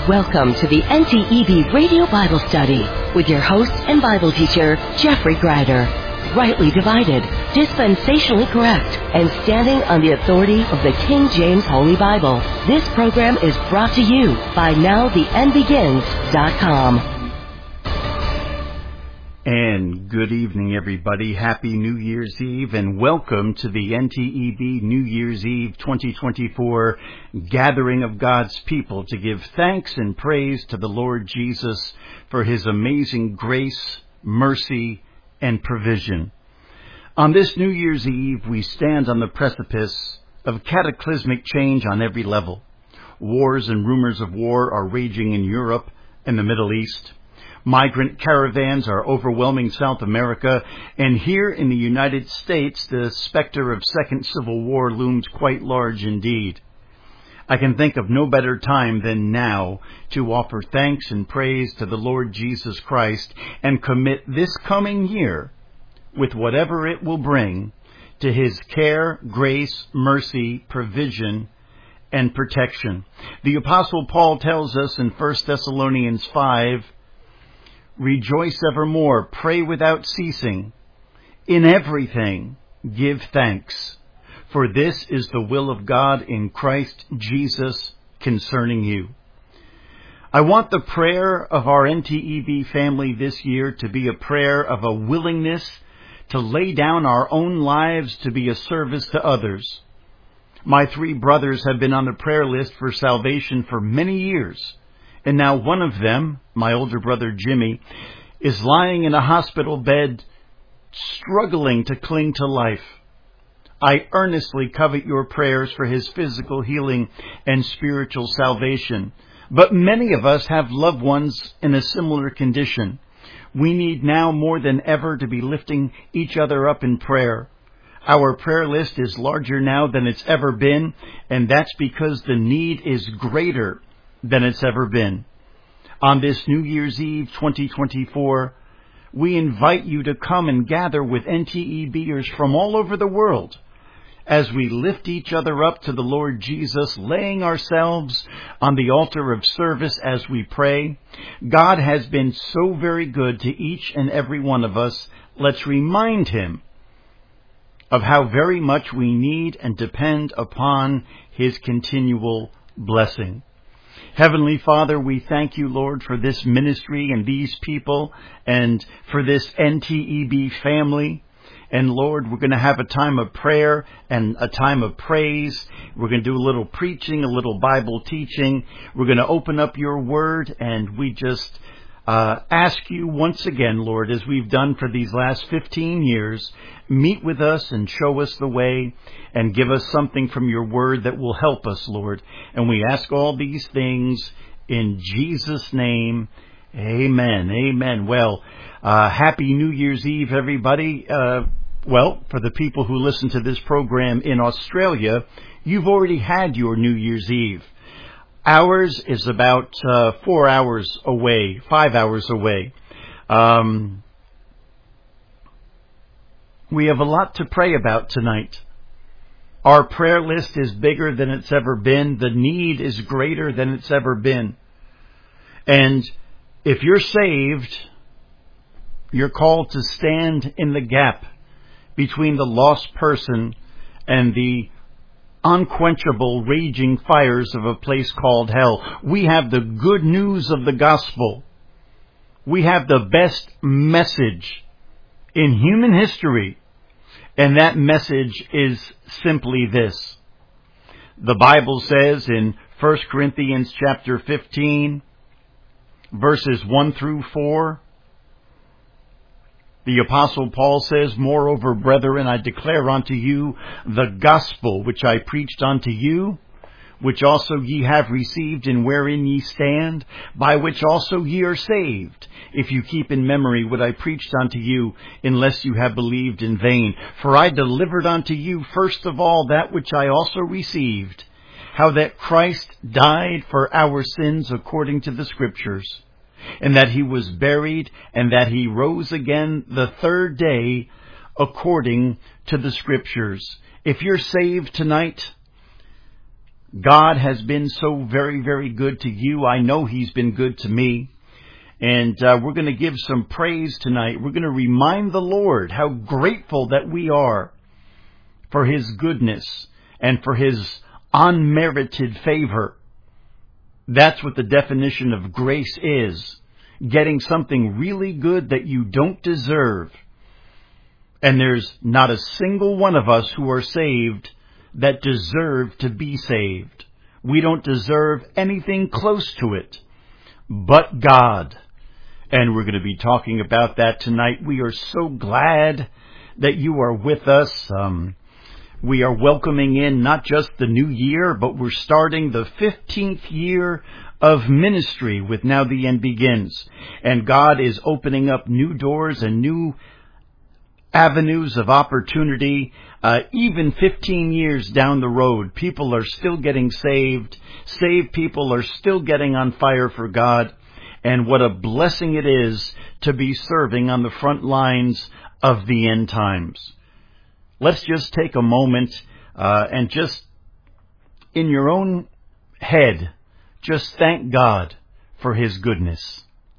Welcome to the NTEB Radio Bible Study with your host and Bible teacher, Jeffrey Greider. Rightly divided, dispensationally correct, and standing on the authority of the King James Holy Bible. This program is brought to you by NowTheEndBegins.com. And good evening, everybody. Happy New Year's Eve, and welcome to the NTEB New Year's Eve 2024 gathering of God's people to give thanks and praise to the Lord Jesus for His amazing grace, mercy, and provision. On this New Year's Eve, we stand on the precipice of cataclysmic change on every level. Wars and rumors of war are raging in Europe and the Middle East. Migrant caravans are overwhelming South America, and here in the United States, the specter of Second Civil War looms quite large indeed. I can think of no better time than now to offer thanks and praise to the Lord Jesus Christ and commit this coming year, with whatever it will bring, to His care, grace, mercy, provision, and protection. The Apostle Paul tells us in 1 Thessalonians 5, "Rejoice evermore, pray without ceasing. In everything give thanks, for this is the will of God in Christ Jesus concerning you." I want the prayer of our NTEB family this year to be a prayer of a willingness to lay down our own lives to be a service to others. My three brothers have been on the prayer list for salvation for many years. And now one of them, my older brother Jimmy, is lying in a hospital bed, struggling to cling to life. I earnestly covet your prayers for his physical healing and spiritual salvation. But many of us have loved ones in a similar condition. We need now more than ever to be lifting each other up in prayer. Our prayer list is larger now than it's ever been, and that's because the need is greater than it's ever been. On this New Year's Eve 2024, we invite you to come and gather with NTEBers from all over the world as we lift each other up to the Lord Jesus, laying ourselves on the altar of service as we pray. God has been so very good to each and every one of us. Let's remind Him of how very much we need and depend upon His continual blessing. Heavenly Father, we thank you, Lord, for this ministry and these people and for this NTEB family. And Lord, we're going to have a time of prayer and a time of praise. We're going to do a little preaching, a little Bible teaching. We're going to open up your word, and we just ask you once again, Lord, as we've done for these last 15 years, meet with us and show us the way and give us something from your word that will help us, Lord. And we ask all these things in Jesus' name. Amen. Amen. Well, happy New Year's Eve, everybody. Well, for the people who listen to this program in Australia, you've already had your New Year's Eve. Ours is about 4 hours away, 5 hours away. We have a lot to pray about tonight. Our prayer list is bigger than it's ever been. The need is greater than it's ever been. And if you're saved, you're called to stand in the gap between the lost person and the unquenchable raging fires of a place called hell. We have the good news of the gospel. We have the best message in human history. And that message is simply this. The Bible says in 1 Corinthians chapter 15, verses 1 through 4, the Apostle Paul says, "Moreover, brethren, I declare unto you the gospel which I preached unto you, which also ye have received, and wherein ye stand, by which also ye are saved, if you keep in memory what I preached unto you, unless you have believed in vain. For I delivered unto you first of all that which I also received, how that Christ died for our sins according to the Scriptures, and that He was buried, and that He rose again the third day according to the Scriptures." If you're saved tonight, God has been so very, very good to you. I know He's been good to me. And we're going to give some praise tonight. We're going to remind the Lord how grateful that we are for His goodness and for His unmerited favor. That's what the definition of grace is. Getting something really good that you don't deserve. And there's not a single one of us who are saved that deserve to be saved. We don't deserve anything close to it, but God. And we're going to be talking about that tonight. We are so glad that you are with us. We are welcoming in not just the new year, but we're starting the 15th year of ministry with Now the End Begins. And God is opening up new doors and new avenues of opportunity. Even 15 years down the road, people are still getting saved. Saved people are still getting on fire for God. And what a blessing it is to be serving on the front lines of the end times. Let's just take a moment and just in your own head, just thank God for His goodness.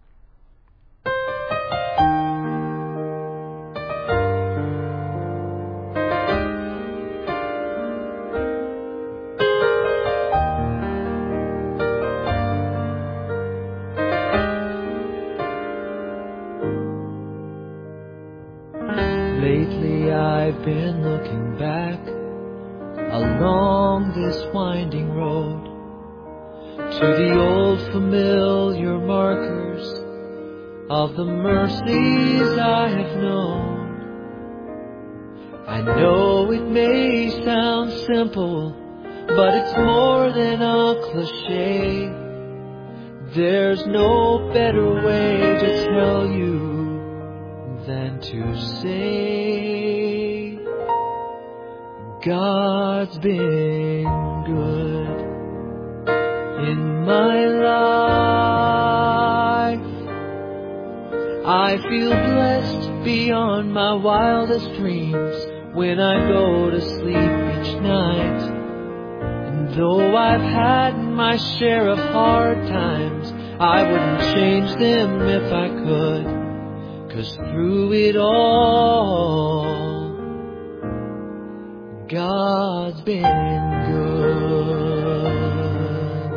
Lately I've been looking back along this winding road to the old familiar markers of the mercies I have known. I know it may sound simple, but it's more than a cliche. There's no better way to tell you than to say God's been good in my life. I feel blessed beyond my wildest dreams when I go to sleep each night. And though I've had my share of hard times, I wouldn't change them if I could. 'Cause through it all, God's been good.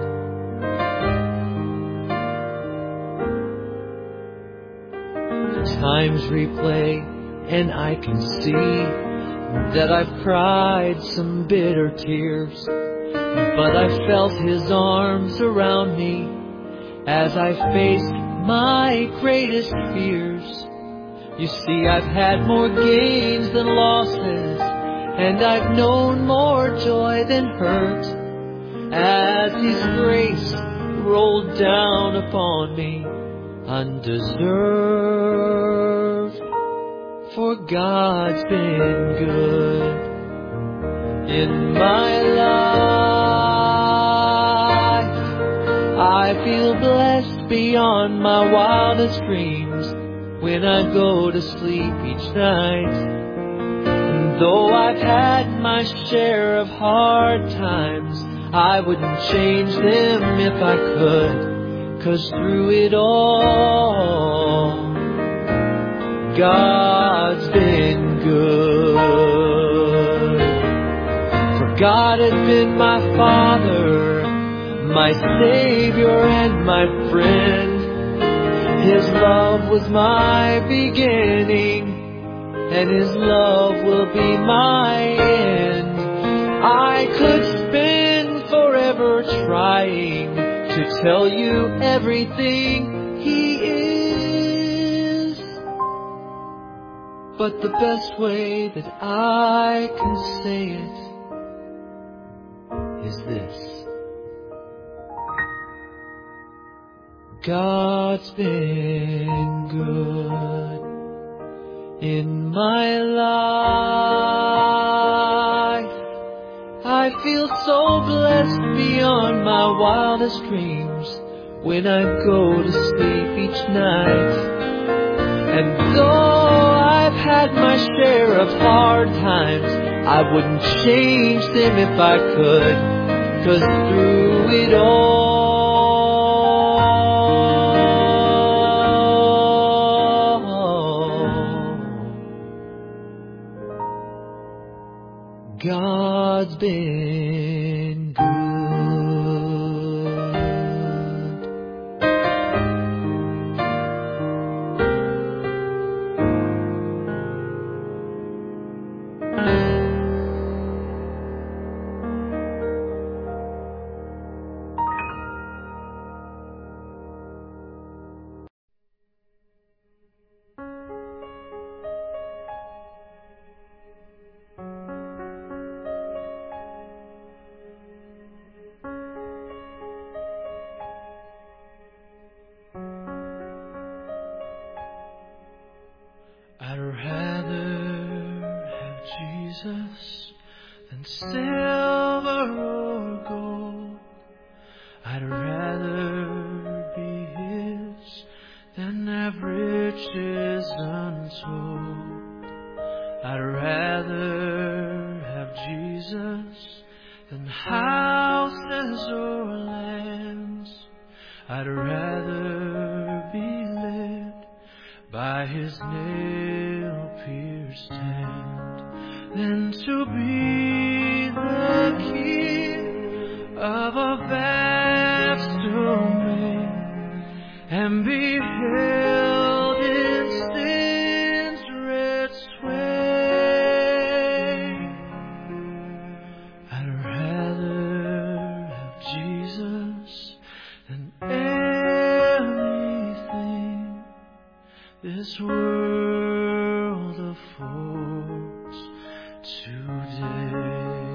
Times replay and I can see that I've cried some bitter tears, but I felt His arms around me as I faced my greatest fears. You see, I've had more gains than losses, and I've known more joy than hurt, as His grace rolled down upon me undeserved. For God's been good in my life. I feel blessed beyond my wildest dreams when I go to sleep each night. And though I've had my share of hard times, I wouldn't change them if I could. 'Cause through it all, God's been good. For God has been my Father, my Savior and my friend. His love was my beginning, and His love will be my end. I could spend forever trying to tell you everything He is, but the best way that I can say it is this: God's been good in my life. I feel so blessed beyond my wildest dreams when I go to sleep each night. And though I've had my share of hard times, I wouldn't change them if I could. 'cause through it all, God's been good. I'd rather have Jesus than silver or gold. I'd rather be His than have riches untold. I'd rather have Jesus than houses or lands. I'd rather be led by His nail-pierced hand than to be the king of a vast domain and be held in sin's red sway. I'd rather have Jesus than anything this world affords today.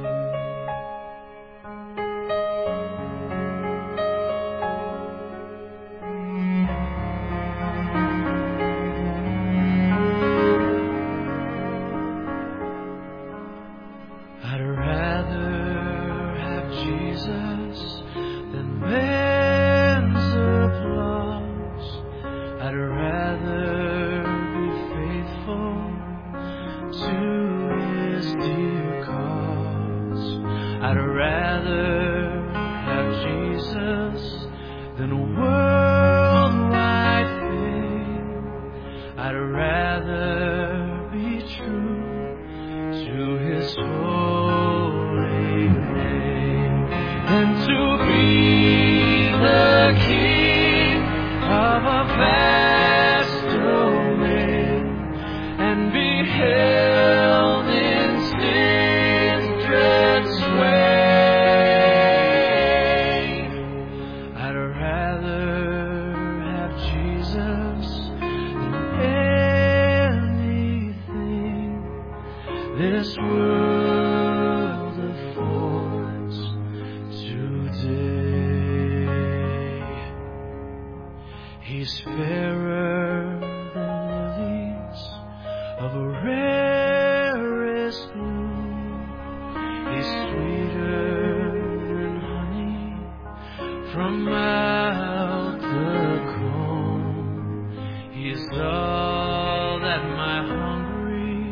I'd rather have Jesus than man's applause. I'd rather be faithful to His dear cause. I'd rather have Jesus than worldwide fame. I'd rather be true to His holy name than to be the king of a vast domain and be held in sin's dread sway. I'd rather have Jesus than anything this world affords today. He's fairer than lilies of a rarest bloom. He's sweeter than honey from out the comb. He's all that my hungry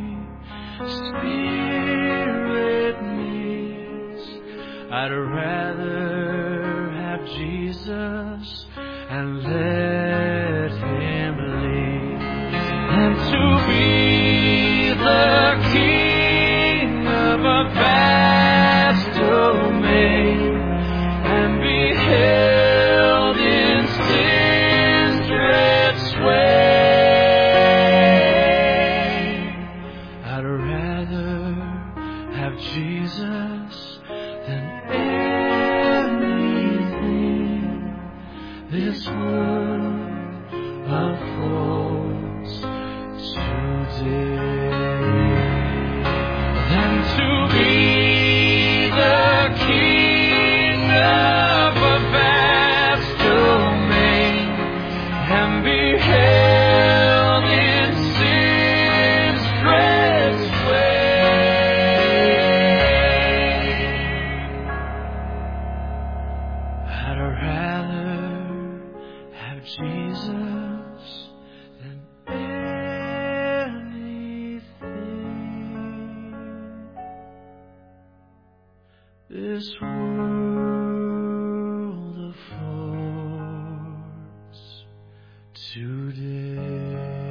spirit needs. I'd rather have Jesus and let Him lead than to be the king of a vast domain and be held in sin's dread sway. I'd rather have Jesus than anything this world affords today than to be the king of a vast domain and be held in sin's dread sway. I'd rather have Jesus than anything this world today.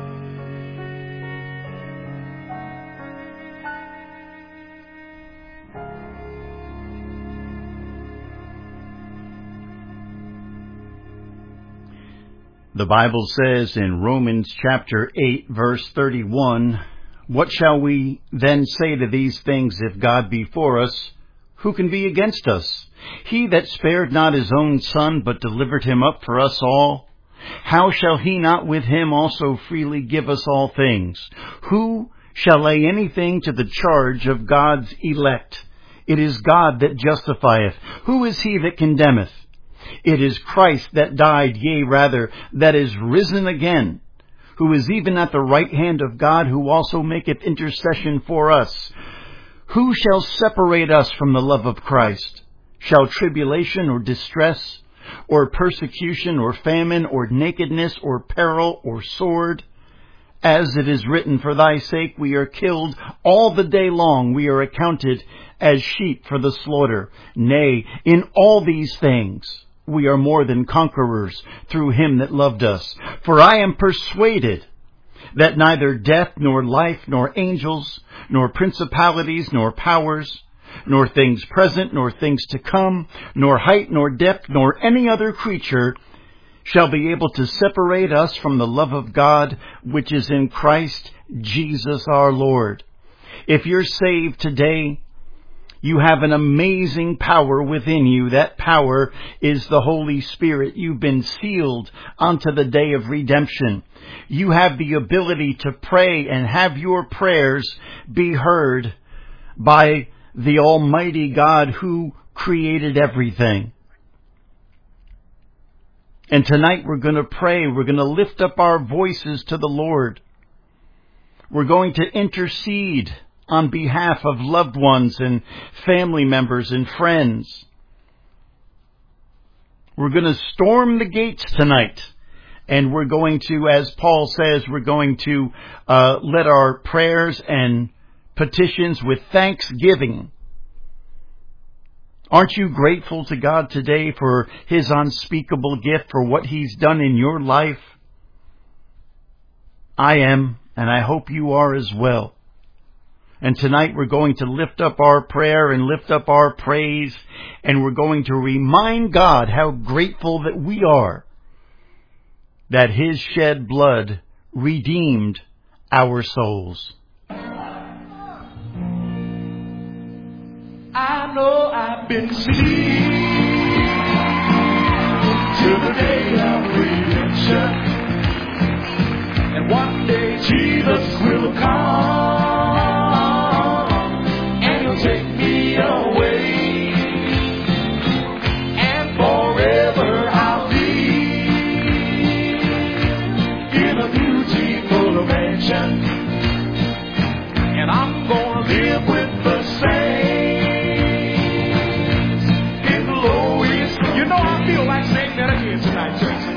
The Bible says in Romans chapter 8, verse 31, "What shall we then say to these things? If God be for us, who can be against us? He that spared not his own Son, but delivered him up for us all, how shall he not with him also freely give us all things? Who shall lay anything to the charge of God's elect? It is God that justifieth. Who is he that condemneth? It is Christ that died, yea, rather, that is risen again, who is even at the right hand of God, who also maketh intercession for us. Who shall separate us from the love of Christ? Shall tribulation or distress, or persecution, or famine, or nakedness, or peril, or sword? As it is written, for thy sake we are killed all the day long. We are accounted as sheep for the slaughter. Nay, in all these things we are more than conquerors through him that loved us. For I am persuaded that neither death, nor life, nor angels, nor principalities, nor powers, nor things present, nor things to come, nor height, nor depth, nor any other creature shall be able to separate us from the love of God, which is in Christ Jesus our Lord." If you're saved today, you have an amazing power within you. That power is the Holy Spirit. You've been sealed unto the day of redemption. You have the ability to pray and have your prayers be heard by the Almighty God who created everything. And tonight we're going to pray. We're going to lift up our voices to the Lord. We're going to intercede on behalf of loved ones and family members and friends. We're going to storm the gates tonight. And we're going to, as Paul says, we're going to let our prayers and petitions with thanksgiving. Aren't you grateful to God today for his unspeakable gift, for what he's done in your life? I am, and I hope you are as well. And tonight we're going to lift up our prayer and lift up our praise, and we're going to remind God how grateful that we are that his shed blood redeemed our souls. I know I've been sealed till the day of redemption, and one day Jesus will come, and he'll take me away, and forever I'll be in a beautiful mansion, and I'm gonna live with the saints. You know, I feel like saying that again tonight, church.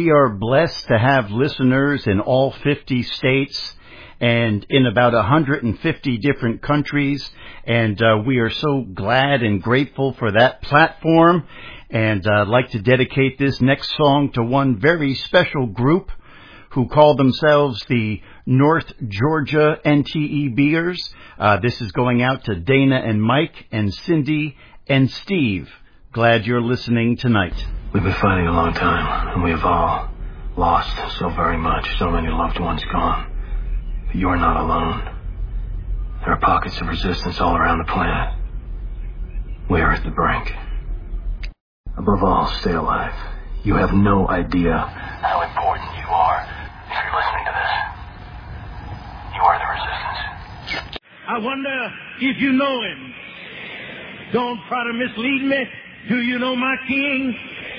we are blessed to have listeners in all 50 states and in about 150 different countries. And we are so glad and grateful for that platform. And I'd like to dedicate this next song to one very special group who call themselves the North Georgia NTEBers. This is going out to Dana and Mike and Cindy and Steve. Glad you're listening tonight. We've been fighting a long time, and we have all lost so very much, so many loved ones gone. But you are not alone. There are pockets of resistance all around the planet. We are at the brink. Above all, stay alive. You have no idea how important you are. If you're listening to this, you are the resistance. I wonder if you know him. Don't try to mislead me. Do you know my King?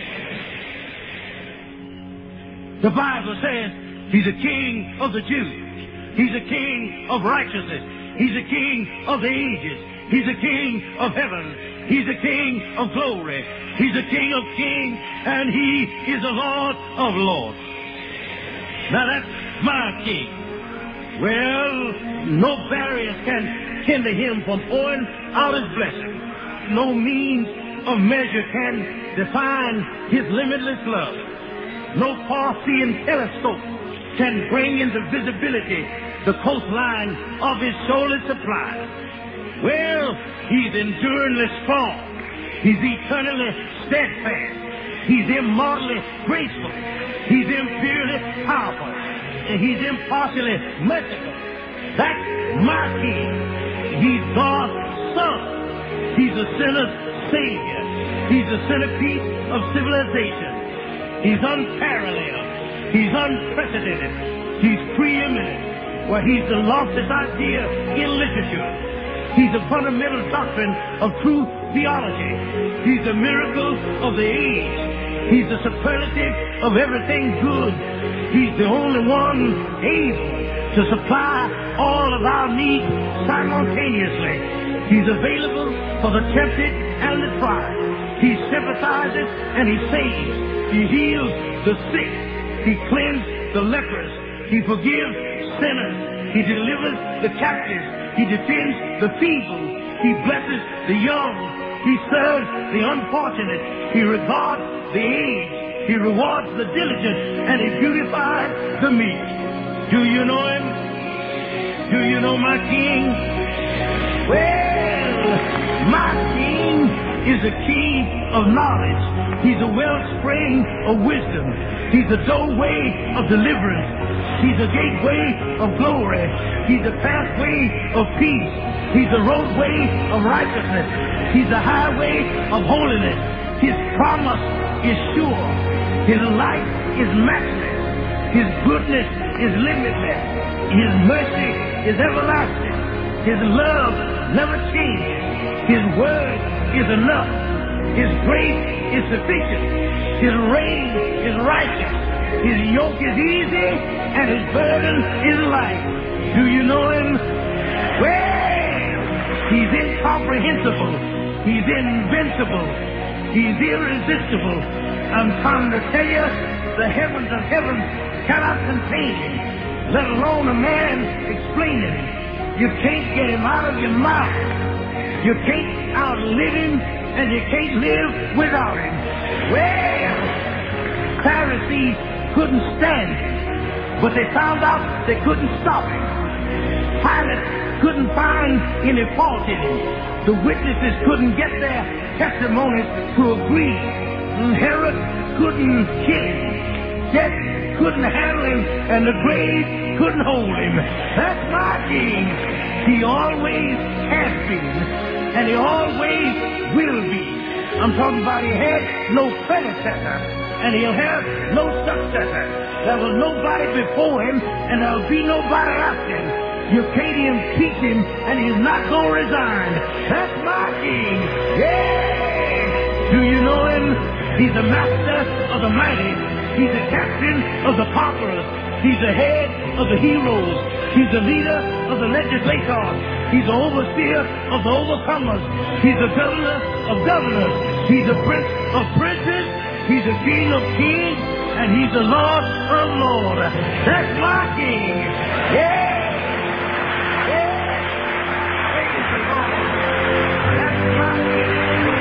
The Bible says he's a King of the Jews. He's a King of righteousness. He's a King of the ages. He's a King of heaven. He's a King of glory. He's a King of kings, and he is the Lord of lords. Now that's my King. Well, no barriers can hinder him from pouring out his blessing. No means of measure can define his limitless love. No far-seeing telescope can bring into visibility the coastline of his shoulders supply. Well, he's enduringly strong. He's eternally steadfast. He's immortally graceful. He's imperially powerful. And he's impartially merciful. That's my King. He's God's Son. He's a sinner's Savior. He's the centerpiece of civilization. He's unparalleled. He's unprecedented. He's preeminent. Well, he's the loftiest idea in literature. He's the fundamental doctrine of true theology. He's the miracle of the age. He's the superlative of everything good. He's the only one able to supply all of our needs simultaneously. He's available for the tempted and the tried. He sympathizes and he saves. He heals the sick. He cleanses the lepers. He forgives sinners. He delivers the captives. He defends the feeble. He blesses the young. He serves the unfortunate. He regards the aged. He rewards the diligent. And he beautifies the meek. Do you know him? Do you know my King? Well, my King is a key of knowledge. He's a wellspring of wisdom. He's a doorway of deliverance. He's a gateway of glory. He's a pathway of peace. He's a roadway of righteousness. He's a highway of holiness. His promise is sure. His light is matchless. His goodness is limitless. His mercy is everlasting. His love never changes. His word is enough. His grace is sufficient. His reign is righteous. His yoke is easy and his burden is light. Do you know him? Well, he's incomprehensible. He's invincible. He's irresistible. I'm trying to tell you, the heavens of heavens cannot contain him, let alone a man explain him. You can't get him out of your mouth. You can't outlive him, and you can't live without him. Well, Pharisees couldn't stand him, but they found out they couldn't stop him. Pilate couldn't find any fault in him. The witnesses couldn't get their testimonies to agree. Herod couldn't kill him. Death couldn't handle him, and the grave couldn't hold him. That's my King. He always has been, and he always will be. I'm talking about he had no predecessor, and he'll have no successor. There was nobody before him, and there'll be nobody after him. You can't impeach him, and he's not going to resign. That's my King. Yeah! Do you know him? He's the master of the mighty. He's the captain of the conquerors. He's the head of the heroes. He's the leader of the legislators. He's the overseer of the overcomers. He's the governor of governors. He's the prince of princes. He's the king of kings. and He's the Lord of Lords. That's my King. Yeah! Yeah! Praise the Lord. That's my King.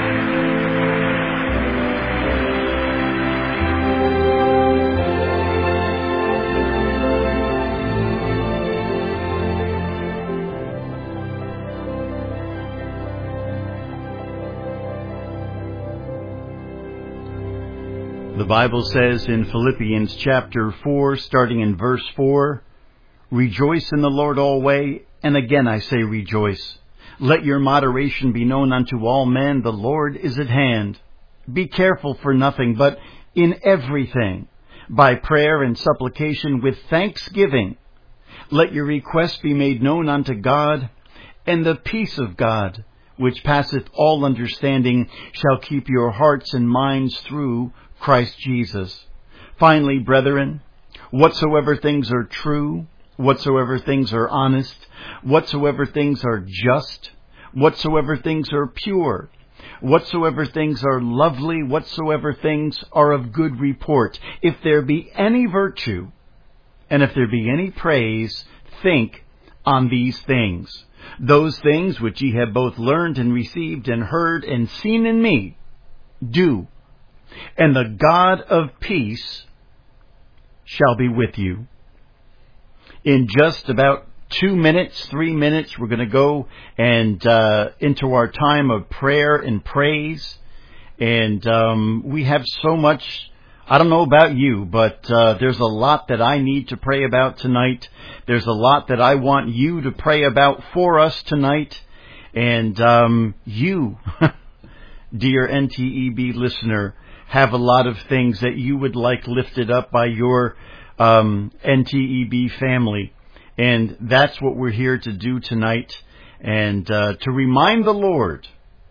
The Bible says in Philippians chapter 4, starting in verse 4, "Rejoice in the Lord always, and again I say rejoice. Let your moderation be known unto all men, the Lord is at hand. Be careful for nothing, but in everything, by prayer and supplication with thanksgiving, let your requests be made known unto God, and the peace of God, which passeth all understanding, shall keep your hearts and minds through Christ Jesus. Finally, brethren, whatsoever things are true, whatsoever things are honest, whatsoever things are just, whatsoever things are pure, whatsoever things are lovely, whatsoever things are of good report, if there be any virtue, and if there be any praise, think on these things. Those things which ye have both learned and received and heard and seen in me, do, and the God of peace shall be with you." In just about 3 minutes, we're going to go and into our time of prayer and praise. And we have so much. I don't know about you, but there's a lot that I need to pray about tonight. There's a lot that I want you to pray about for us tonight. And you, dear NTEB listener, have a lot of things that you would like lifted up by your NTEB family. And that's what we're here to do tonight. And to remind the Lord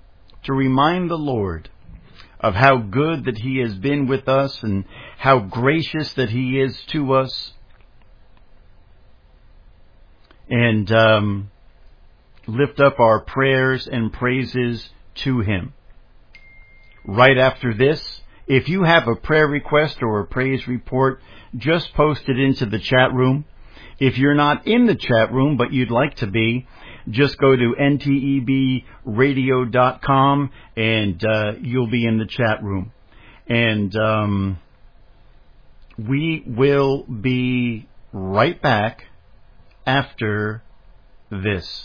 of how good that He has been with us and how gracious that He is to us. And lift up our prayers and praises to Him. Right after this, if you have a prayer request or a praise report, just post it into the chat room. If you're not in the chat room but you'd like to be, just go to ntebradio.com and you'll be in the chat room. And we will be right back after this.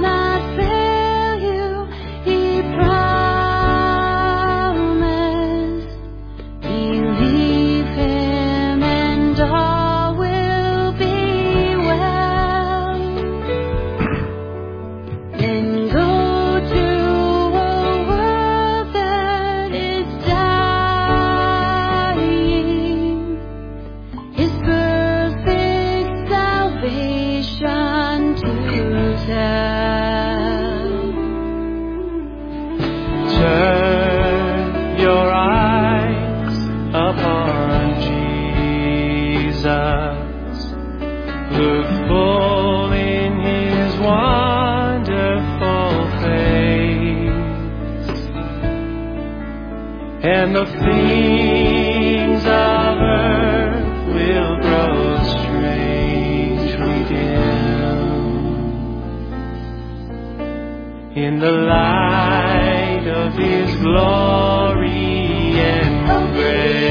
He promised and the things of earth will grow strangely dim in the light of His glory and grace.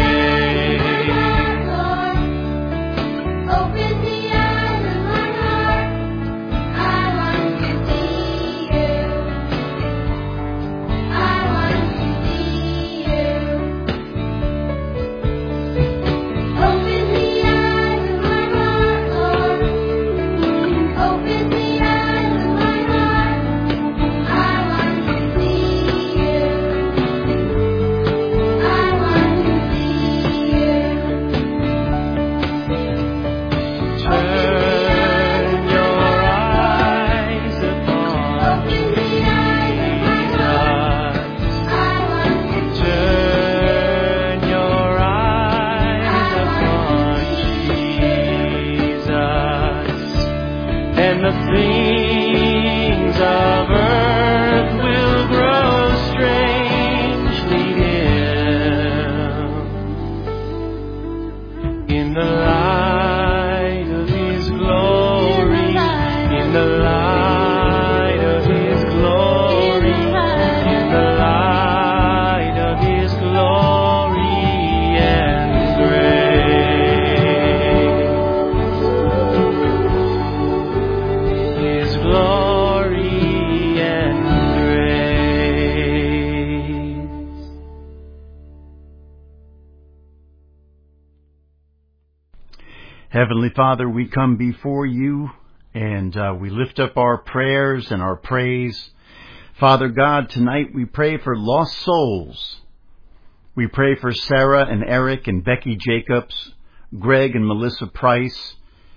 Heavenly Father, we come before you and we lift up our prayers and our praise. Father God, tonight we pray for lost souls. We pray for Sarah and Eric and Becky Jacobs, Greg and Melissa Price,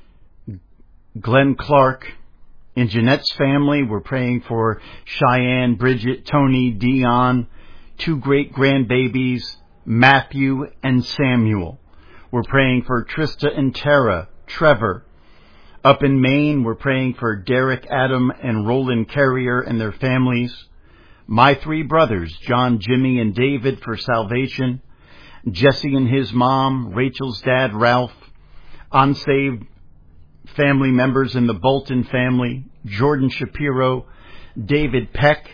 Glenn Clark. In Jeanette's family, we're praying for Cheyenne, Bridget, Tony, Dion, 2 great-grandbabies, Matthew and Samuel. We're praying for Trista and Tara, Trevor. Up in Maine, we're praying for Derek, Adam, and Roland Carrier and their families. My 3 brothers, John, Jimmy, and David, for salvation. Jesse and his mom, Rachel's dad, Ralph. Unsaved family members in the Bolton family, Jordan Shapiro, David Peck.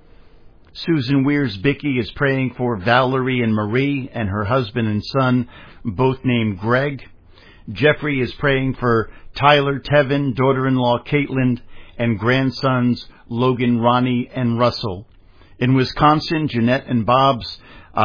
Susan Weirs-Bickey is praying for Valerie and Marie and her husband and son, both named Greg. Jeffrey is praying for Tyler Tevin, daughter-in-law Caitlin, and grandsons Logan, Ronnie, and Russell. In Wisconsin, Jeanette and Bob's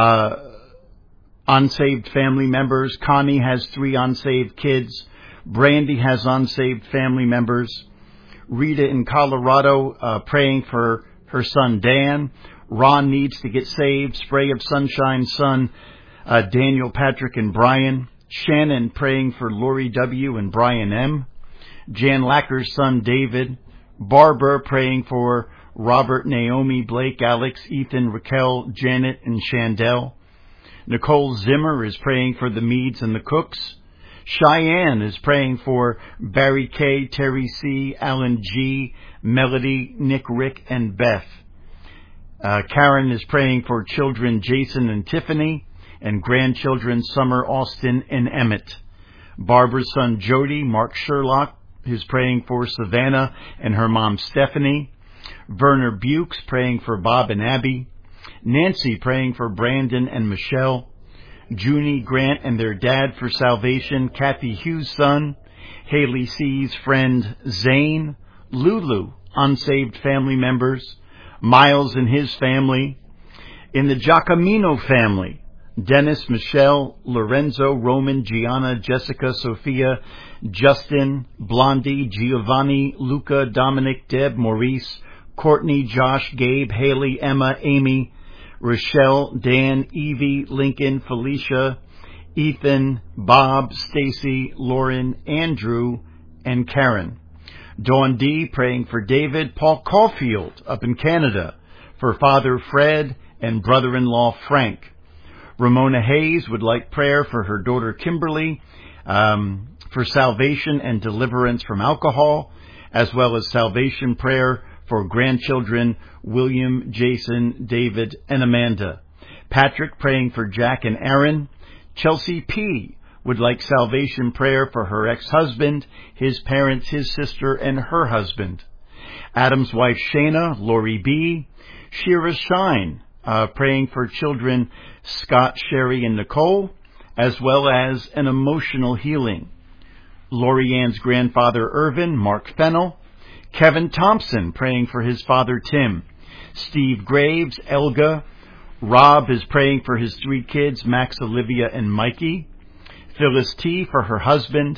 unsaved family members. Connie has 3 unsaved kids. Brandy has unsaved family members. Rita in Colorado praying for her son Dan. Ron needs to get saved. Spray of Sunshine's son, Daniel, Patrick, and Brian. Shannon praying for Lori W. and Brian M. Jan Lacker's son, David. Barbara praying for Robert, Naomi, Blake, Alex, Ethan, Raquel, Janet, and Chandel. Nicole Zimmer is praying for the Meads and the Cooks. Cheyenne is praying for Barry K., Terry C., Alan G., Melody, Nick, Rick, and Beth. Karen is praying for children Jason and Tiffany, and grandchildren Summer, Austin, and Emmett. Barbara's son Jody, Mark Sherlock, is praying for Savannah and her mom Stephanie. Werner Bukes praying for Bob and Abby. Nancy praying for Brandon and Michelle. Junie Grant and their dad for salvation. Kathy Hughes' son. Haley C.'s friend Zane. Lulu, unsaved family members. Miles and his family. In the Giacomino family, Dennis, Michelle, Lorenzo, Roman, Gianna, Jessica, Sophia, Justin, Blondie, Giovanni, Luca, Dominic, Deb, Maurice, Courtney, Josh, Gabe, Haley, Emma, Amy, Rochelle, Dan, Evie, Lincoln, Felicia, Ethan, Bob, Stacy, Lauren, Andrew, and Karen. Dawn D. praying for David. Paul Caulfield up in Canada for Father Fred and brother-in-law Frank. Ramona Hayes would like prayer for her daughter Kimberly for salvation and deliverance from alcohol, as well as salvation prayer for grandchildren William, Jason, David, and Amanda. Patrick praying for Jack and Aaron. Chelsea P. would like salvation prayer for her ex-husband, his parents, his sister, and her husband. Adam's wife Shayna, Lori B. Shira Shine, praying for children Scott, Sherry, and Nicole, as well as an emotional healing. Lori Ann's grandfather Irvin, Mark Fennell. Kevin Thompson praying for his father Tim. Steve Graves, Elga. Rob is praying for his 3 kids, Max, Olivia, and Mikey. Phyllis T. for her husband.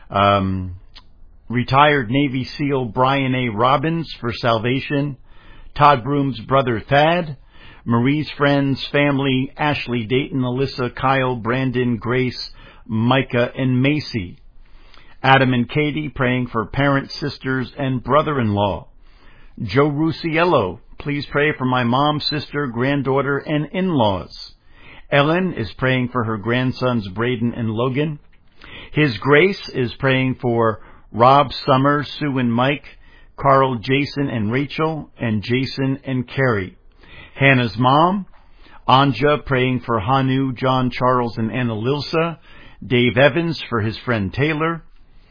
Retired Navy SEAL Brian A. Robbins for salvation. Todd Broom's brother Thad. Marie's friends, family, Ashley, Dayton, Alyssa, Kyle, Brandon, Grace, Micah, and Macy. Adam and Katie praying for parents, sisters, and brother-in-law. Joe Rusiello, please pray for my mom, sister, granddaughter, and in-laws. Ellen is praying for her grandsons Braden and Logan. His Grace is praying for Rob, Summer, Sue and Mike, Carl, Jason and Rachel, and Jason and Carrie. Hannah's mom, Anja, praying for Hanu, John, Charles, and Anna Lilsa. Dave Evans for his friend Taylor.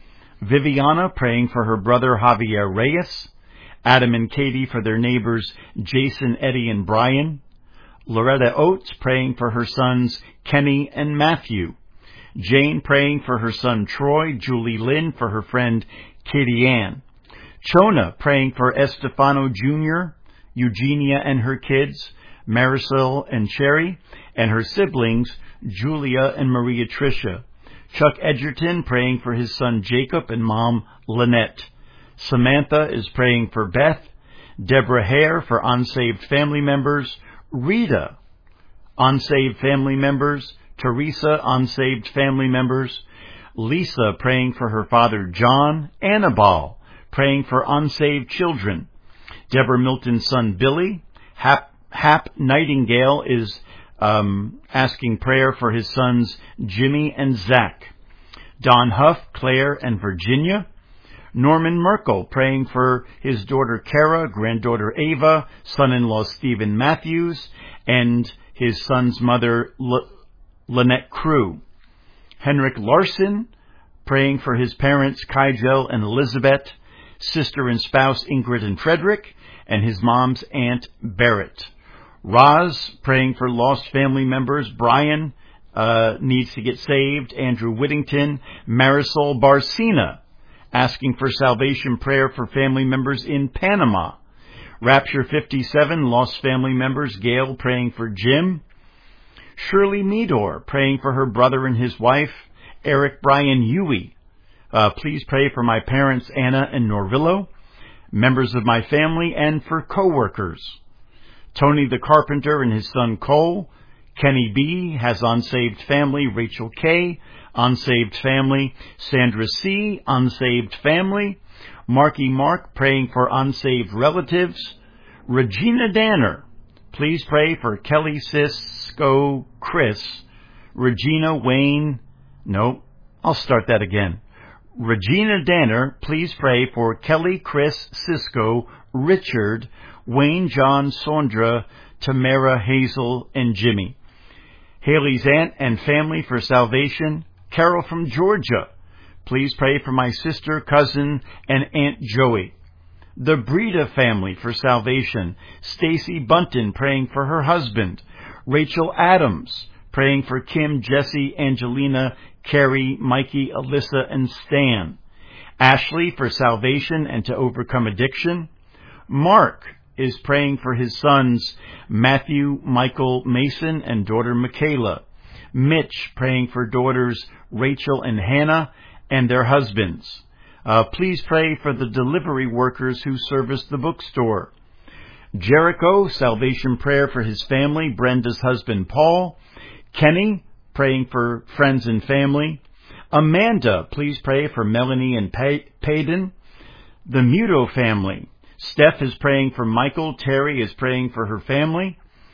Viviana praying for her brother Javier Reyes. Adam and Katie for their neighbors Jason, Eddie, and Brian. Loretta Oates praying for her sons Kenny and Matthew. Jane praying for her son Troy. Julie Lynn for her friend Katie Ann. Chona praying for Estefano Jr., Eugenia and her kids, Marisol and Sherry, and her siblings, Julia and Maria Tricia. Chuck Edgerton praying for his son Jacob and mom Lynette. Samantha is praying for Beth. Deborah Hare for unsaved family members. Rita, unsaved family members. Teresa, unsaved family members. Lisa praying for her father John. Annabelle praying for unsaved children. Deborah Milton's son Billy. Hap Nightingale is asking prayer for his sons Jimmy and Zach. Don Huff, Claire, and Virginia. Norman Merkel praying for his daughter Kara, granddaughter Ava, son-in-law Stephen Matthews, and his son's mother Lynette Crew. Henrik Larson praying for his parents Kygel and Elizabeth, sister and spouse Ingrid and Frederick, and his mom's aunt Barrett. Roz praying for lost family members. Brian needs to get saved. Andrew Whittington. Marisol Barcina asking for salvation prayer for family members in Panama. Rapture 57, lost family members. Gail praying for Jim. Shirley Meador praying for her brother and his wife. Eric Brian Huey. Please pray for my parents Anna and Norvillo, members of my family, and for co-workers. Tony the Carpenter and his son Cole. Kenny B. has unsaved family. Rachel K. unsaved family. Sandra C. unsaved family. Marky Mark praying for unsaved relatives. Regina Danner, please pray for Kelly, Cisco, Chris. Regina, Wayne. No, I'll start that again. Regina Danner, please pray for Kelly, Chris, Cisco, Richard, Wayne, John, Sondra, Tamara, Hazel, and Jimmy. Haley's aunt and family for salvation. Carol from Georgia, please pray for my sister, cousin, and Aunt Joey. The Breda family for salvation. Stacy Bunton praying for her husband. Rachel Adams praying for Kim, Jesse, Angelina, Carrie, Mikey, Alyssa, and Stan. Ashley for salvation and to overcome addiction. Mark is praying for his sons Matthew, Michael, Mason, and daughter Michaela. Mitch praying for daughters Rachel and Hannah and their husbands. Please pray for the delivery workers who service the bookstore. Jericho, salvation prayer for his family, Brenda's husband Paul. Kenny, praying for friends and family. Amanda, please pray for Melanie and Payden. The Muto family. Steph is praying for Michael. Terry is praying for her family.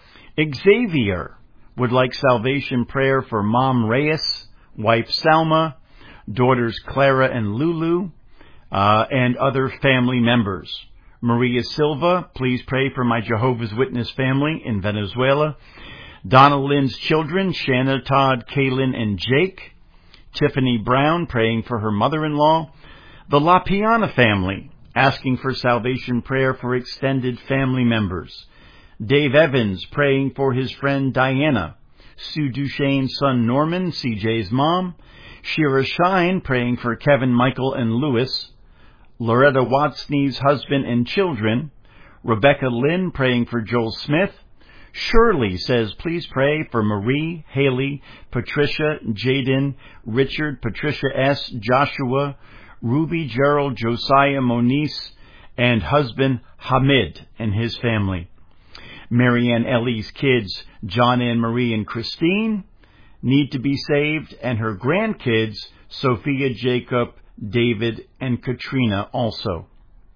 Xavier would like salvation prayer for Mom Reyes, wife Salma, daughters Clara and Lulu, and other family members. Maria Silva, please pray for my Jehovah's Witness family in Venezuela. Donna Lynn's children, Shanna, Todd, Kaylin, and Jake. Tiffany Brown, praying for her mother-in-law. The LaPiana family, asking for salvation prayer for extended family members. Dave Evans, praying for his friend Diana. Sue Duchesne's son Norman, CJ's mom. Shira Shine, praying for Kevin, Michael, and Lewis. Loretta Watsney's husband and children. Rebecca Lynn, praying for Joel Smith. Shirley says, please pray for Marie, Haley, Patricia, Jaden, Richard, Patricia S., Joshua, Ruby, Gerald, Josiah, Monice, and husband Hamid and his family. Marianne Ellie's kids, John, Ann Marie, and Christine, need to be saved, and her grandkids, Sophia, Jacob, David, and Katrina also.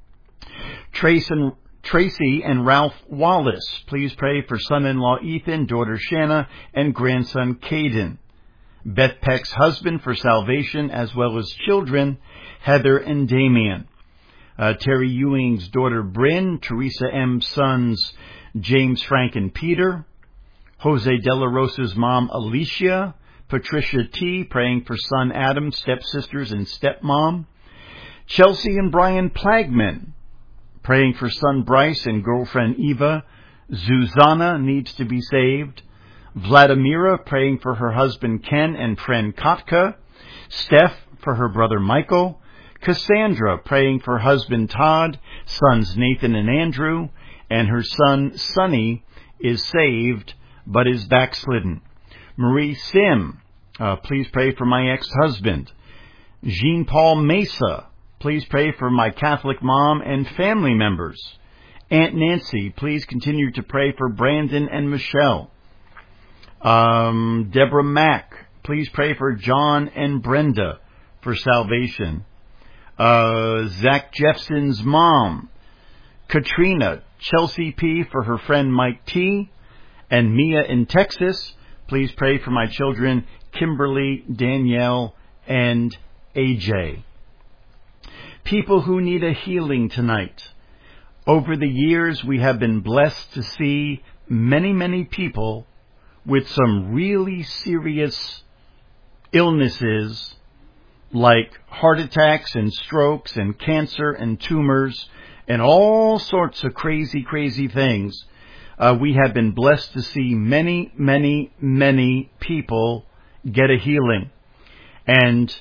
Tracy and Ralph Wallace, please pray for son-in-law Ethan, daughter Shanna, and grandson Caden. Beth Peck's husband for salvation, as well as children, Heather and Damien. Terry Ewing's daughter Bryn, Teresa M's sons James, Frank, and Peter. Jose De La Rosa's mom Alicia. Patricia T. praying for son Adam, stepsisters, and stepmom. Chelsea and Brian Plagman, praying for son Bryce and girlfriend Eva. Zuzana needs to be saved. Vladimira, praying for her husband Ken and friend Katka. Steph, for her brother Michael. Cassandra, praying for husband Todd, sons Nathan and Andrew, and her son Sonny is saved but is backslidden. Marie Sim, please pray for my ex-husband. Jean-Paul Mesa, please pray for my Catholic mom and family members. Aunt Nancy, please continue to pray for Brandon and Michelle. Deborah Mack, please pray for John and Brenda for salvation. Zach Jeffson's mom. Katrina, Chelsea P. for her friend Mike T. And Mia in Texas, please pray for my children Kimberly, Danielle, and AJ. People who need a healing tonight. Over the years, we have been blessed to see many, many people with some really serious illnesses like heart attacks and strokes and cancer and tumors and all sorts of crazy, crazy things. We have been blessed to see many, many, many people get a healing. And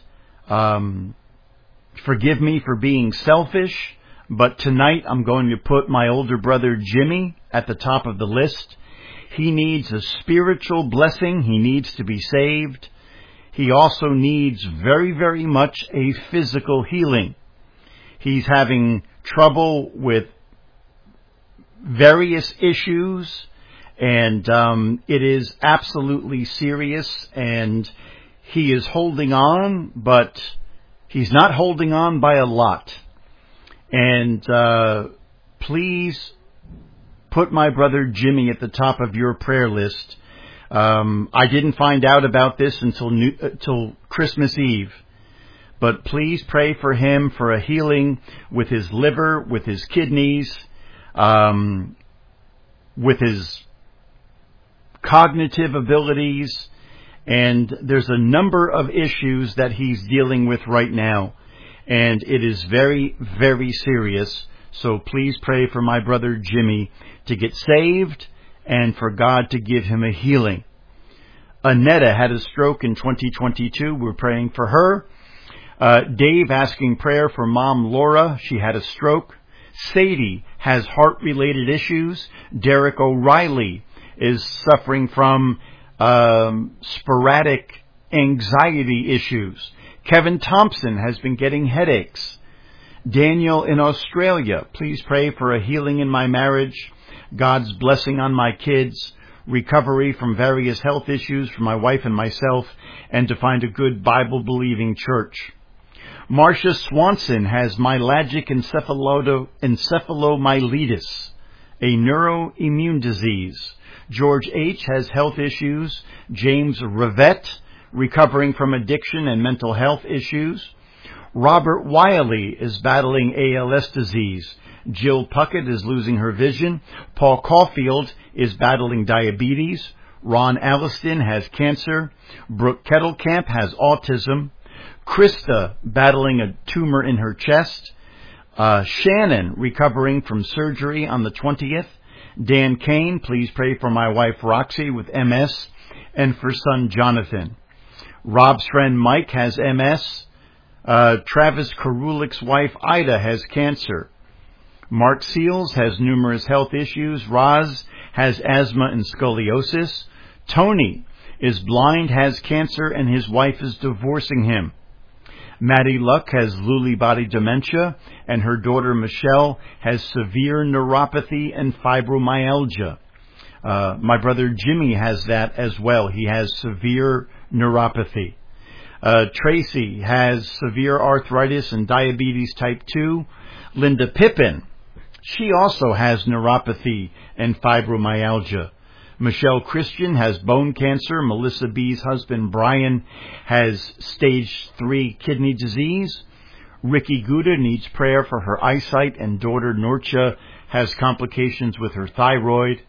forgive me for being selfish, but tonight I'm going to put my older brother Jimmy at the top of the list. He needs a spiritual blessing. He needs to be saved. He also needs very, very much a physical healing. He's having trouble with various issues, and it is absolutely serious, and he is holding on, but he's not holding on by a lot. And please put my brother Jimmy at the top of your prayer list. I didn't find out about this until Christmas Eve. But please pray for him for a healing with his liver, with his kidneys, with his cognitive abilities. And there's a number of issues that he's dealing with right now. And it is very, very serious. So please pray for my brother Jimmy to get saved and for God to give him a healing. Annetta had a stroke in 2022. We're praying for her. Dave asking prayer for Mom Laura. She had a stroke. Sadie has heart-related issues. Derek O'Reilly is suffering from sporadic anxiety issues. Kevin Thompson has been getting headaches. Daniel in Australia, please pray for a healing in my marriage, God's blessing on my kids, recovery from various health issues for my wife and myself, and to find a good Bible-believing church. Marcia Swanson has myalgic encephalomyelitis, a neuroimmune disease. George H. has health issues. James Rivette, recovering from addiction and mental health issues. Robert Wiley is battling ALS disease. Jill Puckett is losing her vision. Paul Caulfield is battling diabetes. Ron Alliston has cancer. Brooke Kettlecamp has autism. Krista battling a tumor in her chest. Shannon recovering from surgery on the 20th. Dan Kane, please pray for my wife Roxy with MS and for son Jonathan. Rob's friend Mike has MS. Travis Karulik's wife Ida has cancer. Mark Seals has numerous health issues. Roz has asthma and scoliosis. Tony is blind, has cancer, and his wife is divorcing him. Maddie Luck has Lewy body dementia, and her daughter Michelle has severe neuropathy and fibromyalgia. My brother Jimmy has that as well. He has severe neuropathy. Tracy has severe arthritis and diabetes type 2. Linda Pippin, she also has neuropathy and fibromyalgia. Michelle Christian has bone cancer. Melissa B's husband Brian has stage 3 kidney disease. Ricky Gouda needs prayer for her eyesight, and daughter Norcha has complications with her thyroid.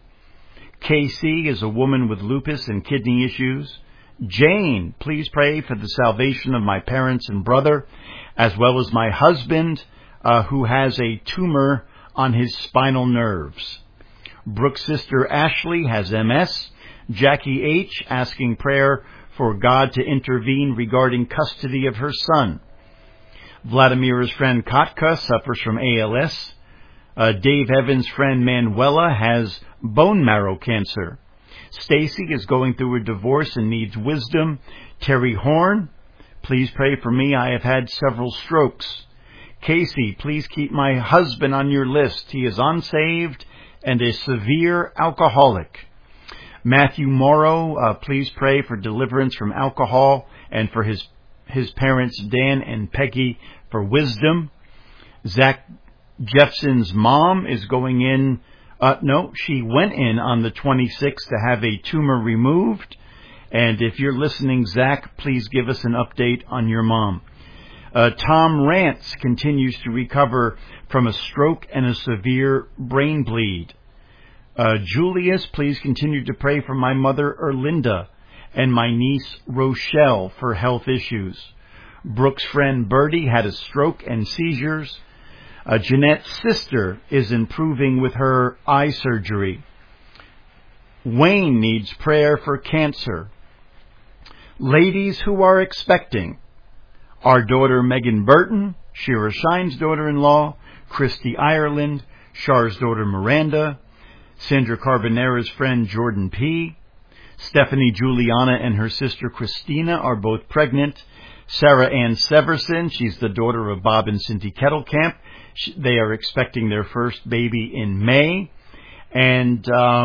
KC is a woman with lupus and kidney issues. Jane, please pray for the salvation of my parents and brother, as well as my husband, who has a tumor on his spinal nerves. Brooke's sister Ashley has MS. Jackie H. asking prayer for God to intervene regarding custody of her son. Vladimira's friend Katka suffers from ALS. Dave Evans' friend Manuela has bone marrow cancer. Stacy is going through a divorce and needs wisdom. Terry Horn, please pray for me. I have had several strokes. Casey, please keep my husband on your list. He is unsaved and a severe alcoholic. Matthew Morrow, please pray for deliverance from alcohol and for his parents, Dan and Peggy, for wisdom. Zach Jeffson's mom is going in. She went in on the 26th to have a tumor removed. And if you're listening, Zach, please give us an update on your mom. Tom Rance continues to recover from a stroke and a severe brain bleed. Julius, please continue to pray for my mother, Erlinda, and my niece, Rochelle, for health issues. Brooke's friend, Bertie, had a stroke and seizures. Jeanette's sister is improving with her eye surgery. Wayne needs prayer for cancer. Ladies who are expecting: our daughter Megan Burton, Shira Shine's daughter-in-law, Christy Ireland, Char's daughter Miranda, Sandra Carbonera's friend Jordan P., Stephanie Juliana and her sister Christina are both pregnant. Sarah Ann Severson, she's the daughter of Bob and Cindy Kettlecamp. They are expecting their first baby in May. And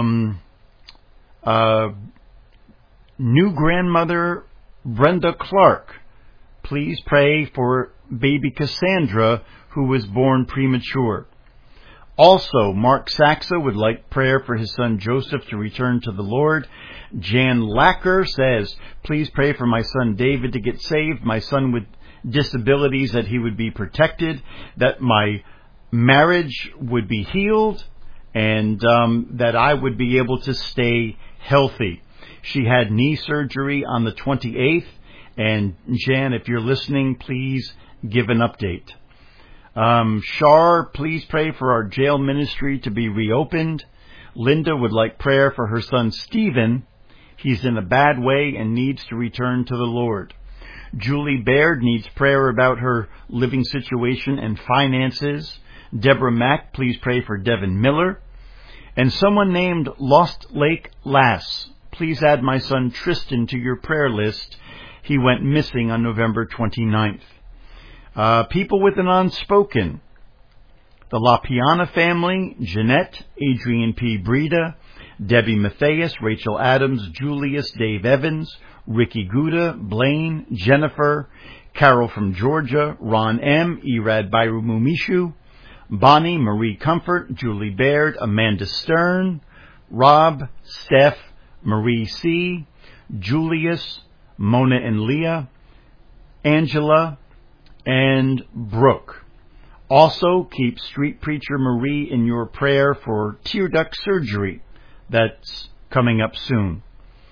new grandmother Brenda Clark, please pray for baby Cassandra, who was born premature. Also, Mark Saxa would like prayer for his son Joseph to return to the Lord. Jan Lacker says, please pray for my son David to get saved, my son with disabilities, that he would be protected, that my marriage would be healed, and that I would be able to stay healthy. She had knee surgery on the 28th, and Jan, if you're listening, please give an update. Shar, please pray for our jail ministry to be reopened. Linda would like prayer for her son Stephen. He's in a bad way and needs to return to the Lord. Julie Baird needs prayer about her living situation and finances. Deborah Mack, please pray for Devin Miller. And someone named Lost Lake Lass, please add my son Tristan to your prayer list. He went missing on November 29th. People with an unspoken: the La Piana family, Jeanette, Adrian P. Breda, Debbie Matthias, Rachel Adams, Julius, Dave Evans, Ricky Gouda, Blaine, Jennifer, Carol from Georgia, Ron M., Erad Byru Mumishu, Bonnie, Marie Comfort, Julie Baird, Amanda Stern, Rob, Steph, Marie C., Julius, Mona and Leah, Angela, and Brooke. Also, keep Street Preacher Marie in your prayer for tear duct surgery that's coming up soon.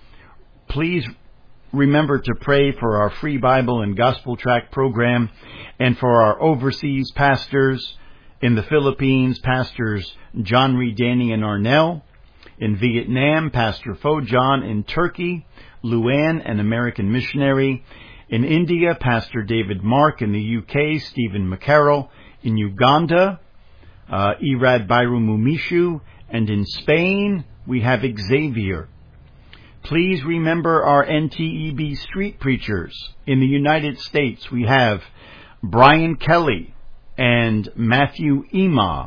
Please remember to pray for our free Bible and gospel tract program and for our overseas pastors in the Philippines, Pastors John Reed, Danny, and Arnell. In Vietnam, Pastor Pho John. In Turkey, Luann, an American missionary. In India, Pastor David Mark. In the UK, Stephen McCarroll. In Uganda, Irad Bayramumishu. And in Spain, we have Xavier. Please remember our NTEB street preachers. In the United States, we have Brian Kelly and Matthew Ema.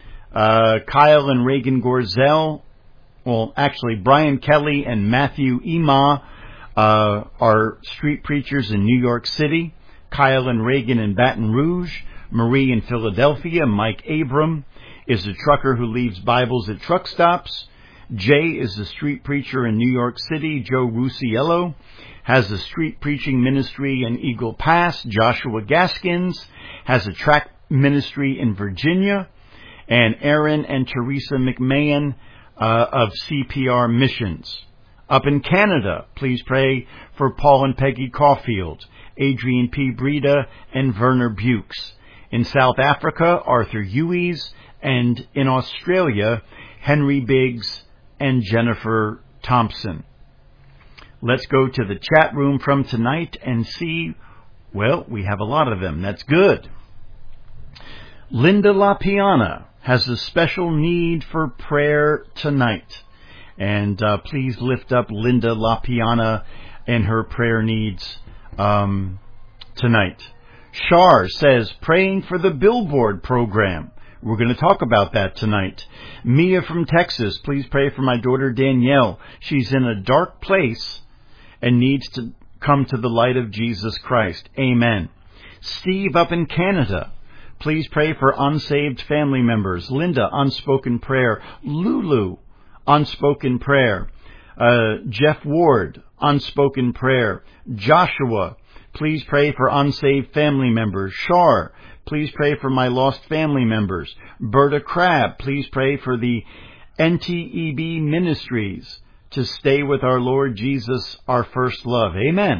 Kyle and Reagan Gorzel. Well, actually, Brian Kelly and Matthew Ema are street preachers in New York City. Kyle and Reagan in Baton Rouge. Marie in Philadelphia. Mike Abram is a trucker who leaves Bibles at truck stops. Jay is a street preacher in New York City. Joe Rusiello has a street preaching ministry in Eagle Pass. Joshua Gaskins has a tract ministry in Virginia. And Aaron and Teresa McMahon of CPR Missions. Up in Canada, please pray for Paul and Peggy Caulfield, Adrian P. Breda, and Werner Bukes. In South Africa, Arthur Hueys, and in Australia, Henry Biggs and Jennifer Thompson. Let's go to the chat room from tonight and see, well, we have a lot of them. That's good. Linda LaPiana has a special need for prayer tonight. And please lift up Linda LaPiana and her prayer needs tonight. Shar says, praying for the Billboard program. We're going to talk about that tonight. Mia from Texas, please pray for my daughter Danielle. She's in a dark place and needs to come to the light of Jesus Christ. Amen. Steve up in Canada, please pray for unsaved family members. Linda, unspoken prayer. Lulu, unspoken prayer. Jeff Ward, unspoken prayer. Joshua, please pray for unsaved family members. Shar, please pray for my lost family members. Berta Crabb, please pray for the NTEB Ministries to stay with our Lord Jesus, our first love. Amen.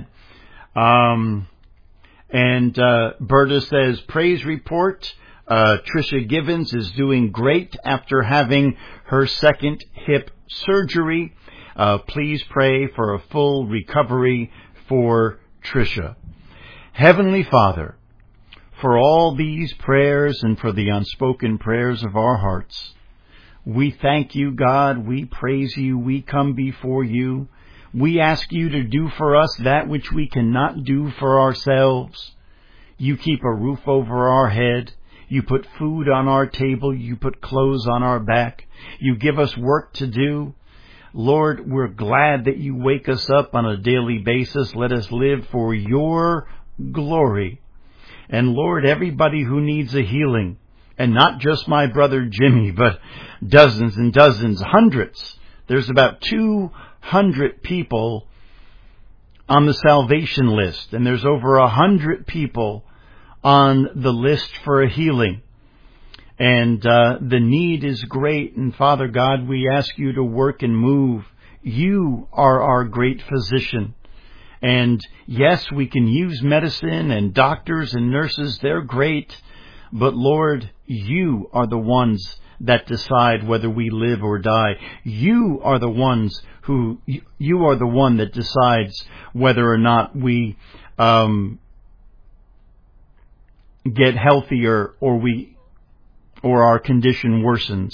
And Berta says, praise report. Tricia Givens is doing great after having her second hip surgery. Please pray for a full recovery for Tricia. Heavenly Father, for all these prayers and for the unspoken prayers of our hearts, we thank you, God. We praise you. We come before you. We ask you to do for us that which we cannot do for ourselves. You keep a roof over our head. You put food on our table. You put clothes on our back. You give us work to do. Lord, we're glad that you wake us up on a daily basis. Let us live for your glory. And Lord, everybody who needs a healing, and not just my brother Jimmy, but dozens and dozens, hundreds. There's about 200 people on the salvation list, and there's over 100 people on the list for a healing. And the need is great, and Father God, we ask you to work and move. You are our great physician. And yes, we can use medicine and doctors and nurses, they're great. But Lord, you are the ones that decide whether we live or die. You are the ones you are the one that decides whether or not we get healthier or our condition worsens.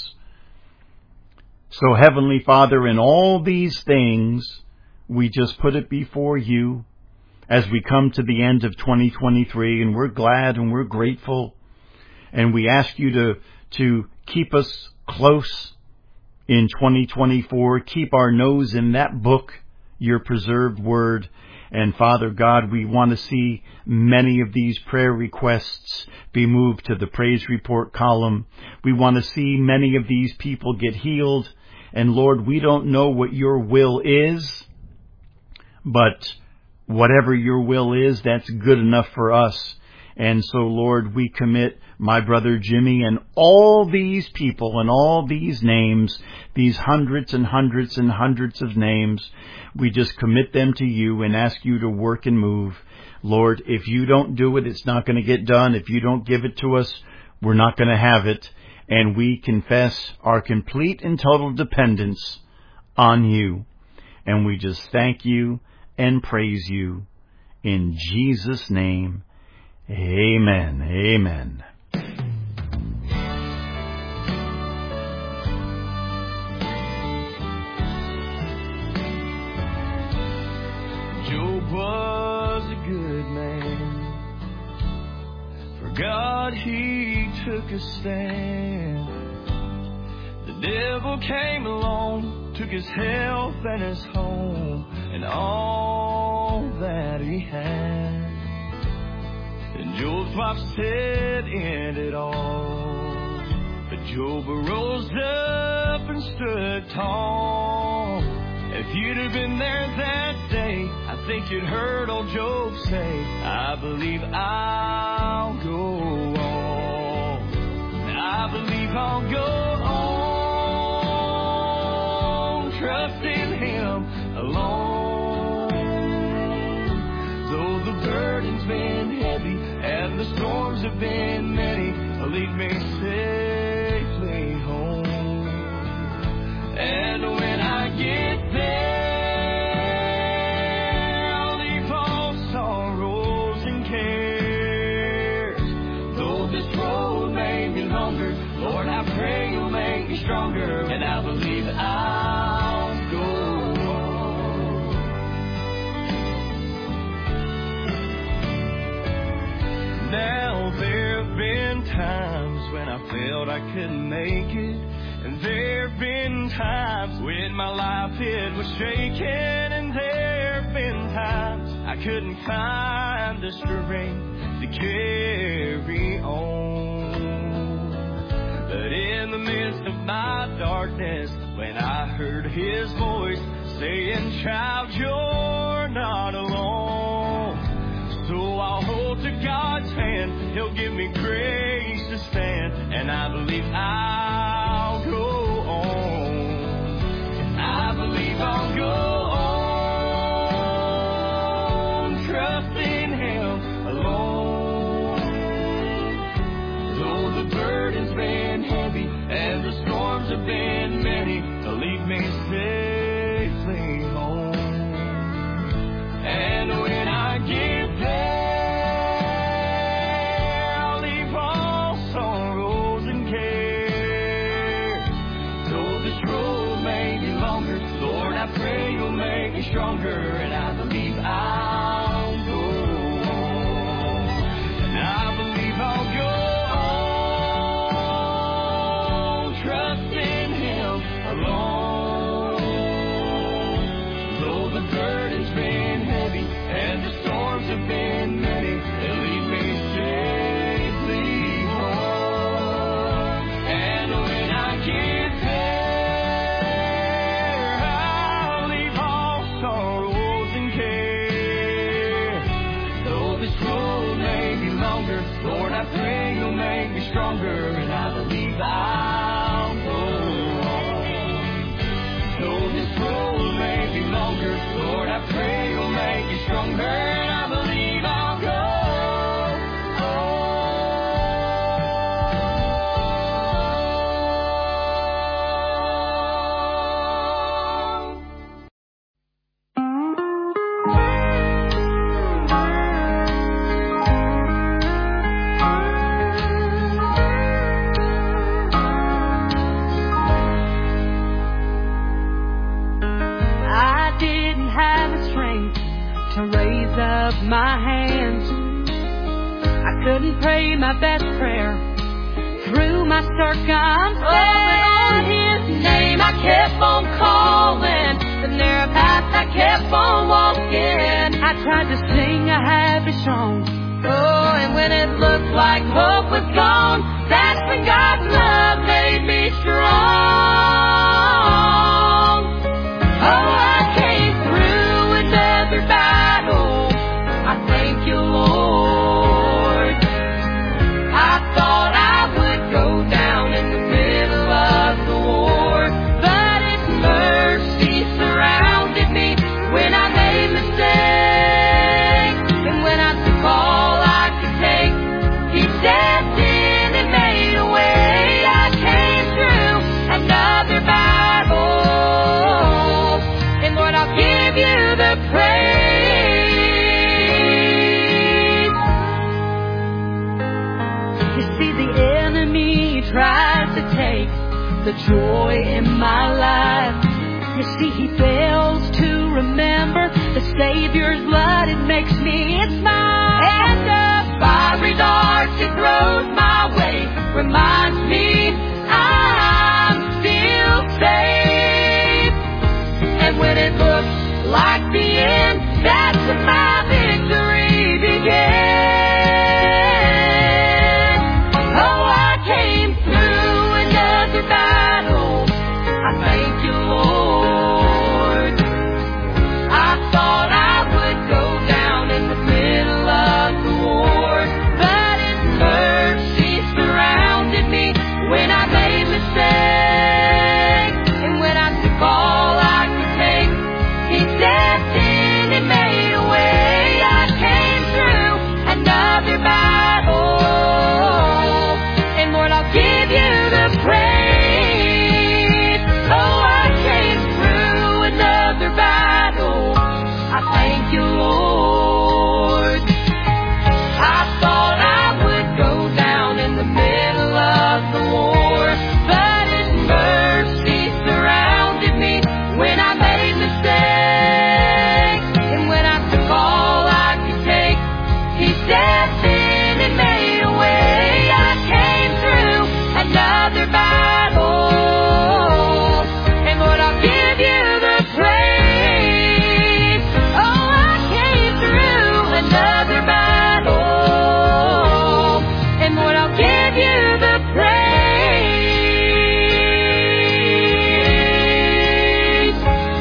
So Heavenly Father, in all these things, we just put it before you as we come to the end of 2023, and we're glad and we're grateful. And we ask you to keep us close in 2024. Keep our nose in that book, your preserved word. And Father God, we want to see many of these prayer requests be moved to the praise report column. We want to see many of these people get healed. And Lord, we don't know what your will is, but whatever your will is, that's good enough for us. And so, Lord, we commit my brother Jimmy and all these people and all these names, these hundreds and hundreds and hundreds of names. We just commit them to you and ask you to work and move. Lord, if you don't do it, it's not going to get done. If you don't give it to us, we're not going to have it. And we confess our complete and total dependence on you. And we just thank you and praise you. In Jesus' name, amen. Amen. Job was a good man. For God he took a stand. The devil came along, took his health and his home and all that he had. And Job's wife said, end it all. But Job arose up and stood tall. If you'd have been there that day, I think you'd heard old Job say, I believe I'll go on. I believe I'll go on, trusting him alone. Though the burden's been heavy and the storms have been many, lead me safely home. And when I get there, I'll leave all sorrows and cares. Though this road may be longer, Lord, I pray you'll make me stronger. And I believe I'll go on. Now there have been times when I felt I couldn't make it. And there have been times when my life it was shaking. And there have been times I couldn't find the strength to carry on. But in the midst of my darkness, when I heard his voice saying, child, you're not alone. So I'll hold to God's hand, he'll give me grace to stand. And I believe I'll go on. I believe I'll go on, trusting him alone. Though the burden's been heavy and the storms have been many, they'll lead me safely home. And when I get there, I'll leave all sorrows and cares. Though this road may be longer, Lord, I pray you'll make me stronger. And I believe I'll go on. And I believe I'll go on, trusting him alone. Though the burden's been heavy and the storms have been many, they'll lead me safely home. And when I get there, I'll leave all sorrows and cares. Though this road may be longer, Lord, I pray you'll make me stronger. And I believe I'll go on. Though this road may be longer, Lord, I pray you'll make me stronger. And I believe I'll go I didn't have the strength to raise up my hands. I couldn't pray my best prayer through my circumstance. Oh, and on his name I kept on calling. The narrow path I kept on walking. I tried to sing a happy song. Oh, and when it looked like hope was gone, that's when God's love made me strong. Oh, I came through another battle. I thank you, Lord. the joy in my life. You see, He fails to remember the Savior's blood. It makes me smile. And the fiery dart that grows my way reminds me I'm still safe. And when it looks like the end, that's when my victory began. Oh, I came through another battle. I thank you, Lord. I thought I would go down in the middle of the war, but His mercy surrounded me when I made mistakes. And when I took all I could take, He stepped in and made a way. I came through another battle, and Lord, I'll give you the praise. Oh, I came through another battle. I thank you, Lord. I thought I would go down in the middle of the war, but His mercy surrounded me when I made mistakes. And when I took all I could take, He stepped in and made a way. I came through another battle, and Lord, I'll give you the praise. Oh, I came through another battle, and Lord, I'll give you the praise.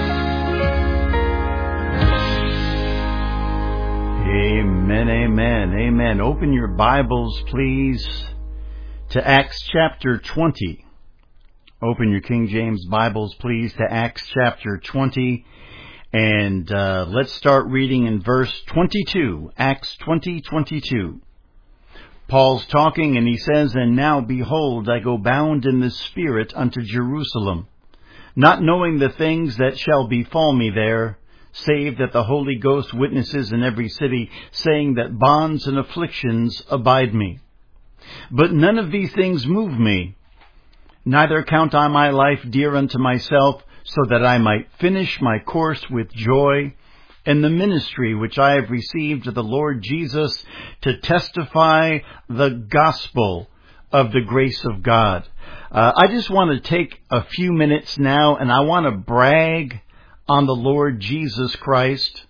Amen, amen, amen. Open your Bibles, please, to Acts chapter 20. Open your King James Bibles, please, to Acts chapter 20. And let's start reading in verse 22. Acts 20:22. Paul's talking, and he says, "And now, behold, I go bound in the Spirit unto Jerusalem, not knowing the things that shall befall me there, save that the Holy Ghost witnesses in every city, saying that bonds and afflictions abide me. But none of these things move me, neither count I my life dear unto myself, so that I might finish my course with joy, and the ministry which I have received of the Lord Jesus, to testify the gospel of the grace of God." I just want to take a few minutes now, and I want to brag on the Lord Jesus Christ.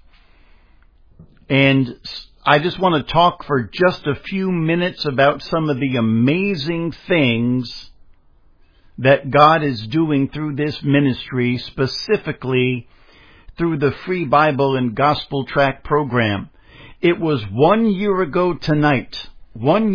And I just want to talk for just a few minutes about some of the amazing things that God is doing through this ministry, specifically through the Free Bible and Gospel Tract program. It was 1 year ago tonight, on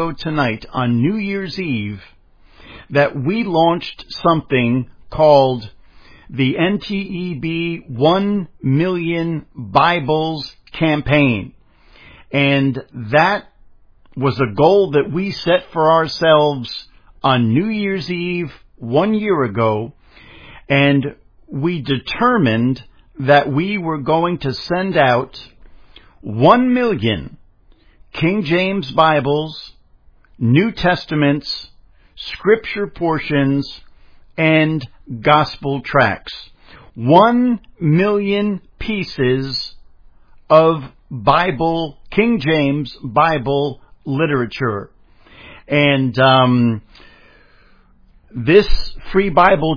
New Year's Eve, that we launched something called the NTEB 1 Million Bibles campaign. And that was a goal that we set for ourselves on New Year's Eve 1 year ago. And we determined that we were going to send out 1 million King James Bibles, New Testaments, Scripture portions, and Gospel tracts. 1 million pieces of Bible, King James Bible literature. And this free Bible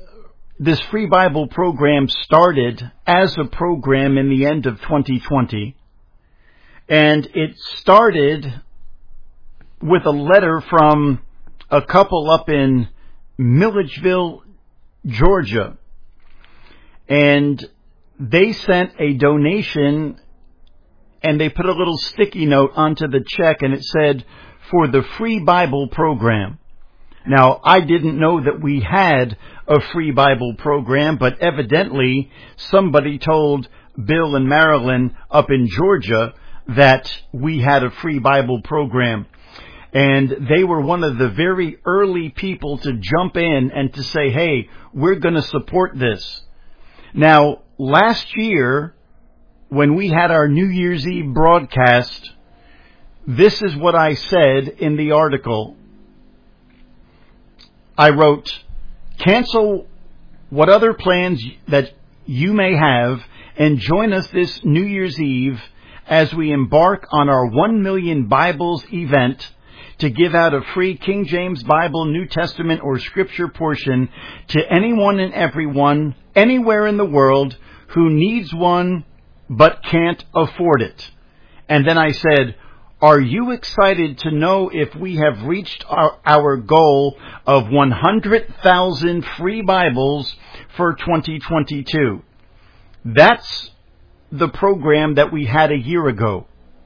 program started as a program in the end of 2020. And it started with a letter from a couple up in Milledgeville, Georgia. And they sent a donation, and they put a little sticky note onto the check, and it said, "For the Free Bible Program." Now, I didn't know that we had a Free Bible program, but evidently somebody told Bill and Marilyn up in Georgia that we had a Free Bible program. And they were one of the very early people to jump in and to say, "Hey, we're going to support this." Now, last year, when we had our New Year's Eve broadcast, this is what I said in the article. I wrote, cancel what other plans that you may have and join us this New Year's Eve as we embark on our 1 Million Bibles event to give out a free King James Bible, New Testament, or Scripture portion to anyone and everyone, anywhere in the world, who needs one but can't afford it. And then I said, are you excited to know if we have reached our goal of 100,000 free Bibles for 2022? That's the program that we had a year ago.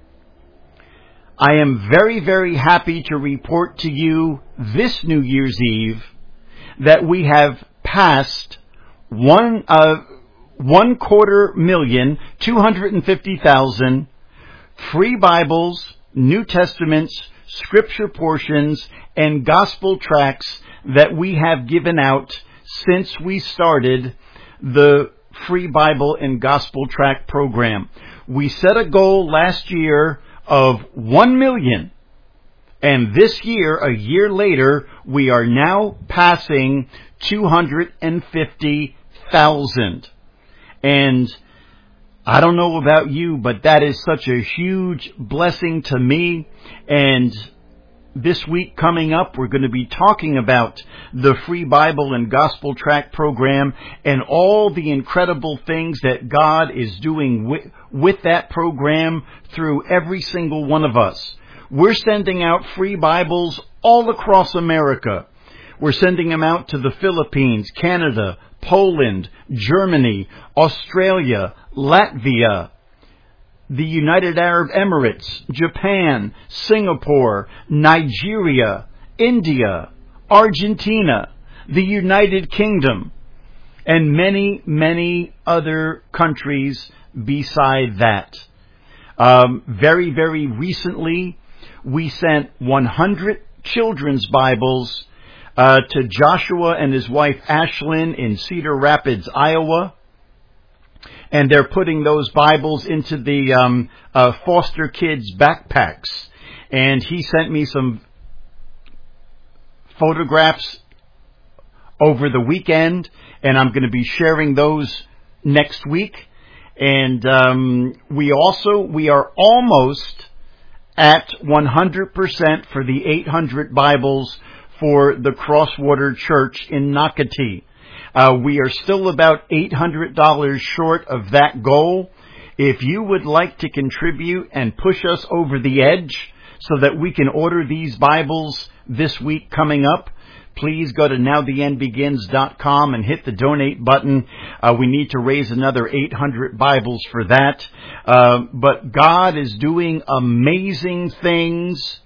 I am very, very happy to report to you this New Year's Eve that we have passed 1,250,000 free Bibles, New Testaments, Scripture portions, and Gospel tracts that we have given out since we started the Free Bible and Gospel Tract program. We set a goal last year of 1 million. And this year, a year later, we are now passing 250,000. And I don't know about you, but that is such a huge blessing to me. And this week coming up, we're going to be talking about the Free Bible and Gospel Tract program and all the incredible things that God is doing with that program through every single one of us. We're sending out free Bibles all across America. We're sending them out to the Philippines, Canada, Poland, Germany, Australia, Latvia, the United Arab Emirates, Japan, Singapore, Nigeria, India, Argentina, the United Kingdom, and many, many other countries beside that. Very, very recently, we sent 100 children's Bibles to Joshua and his wife Ashlyn in Cedar Rapids, Iowa. And they're putting those Bibles into the foster kids' backpacks. And he sent me some photographs over the weekend, and I'm going to be sharing those next week. And we are almost at 100% for the 800 Bibles for the Crosswater Church in Nocatee. We are still about $800 short of that goal. If you would like to contribute and push us over the edge so that we can order these Bibles this week coming up, please go to nowtheendbegins.com and hit the donate button. We need to raise another 800 Bibles for that. But God is doing amazing things.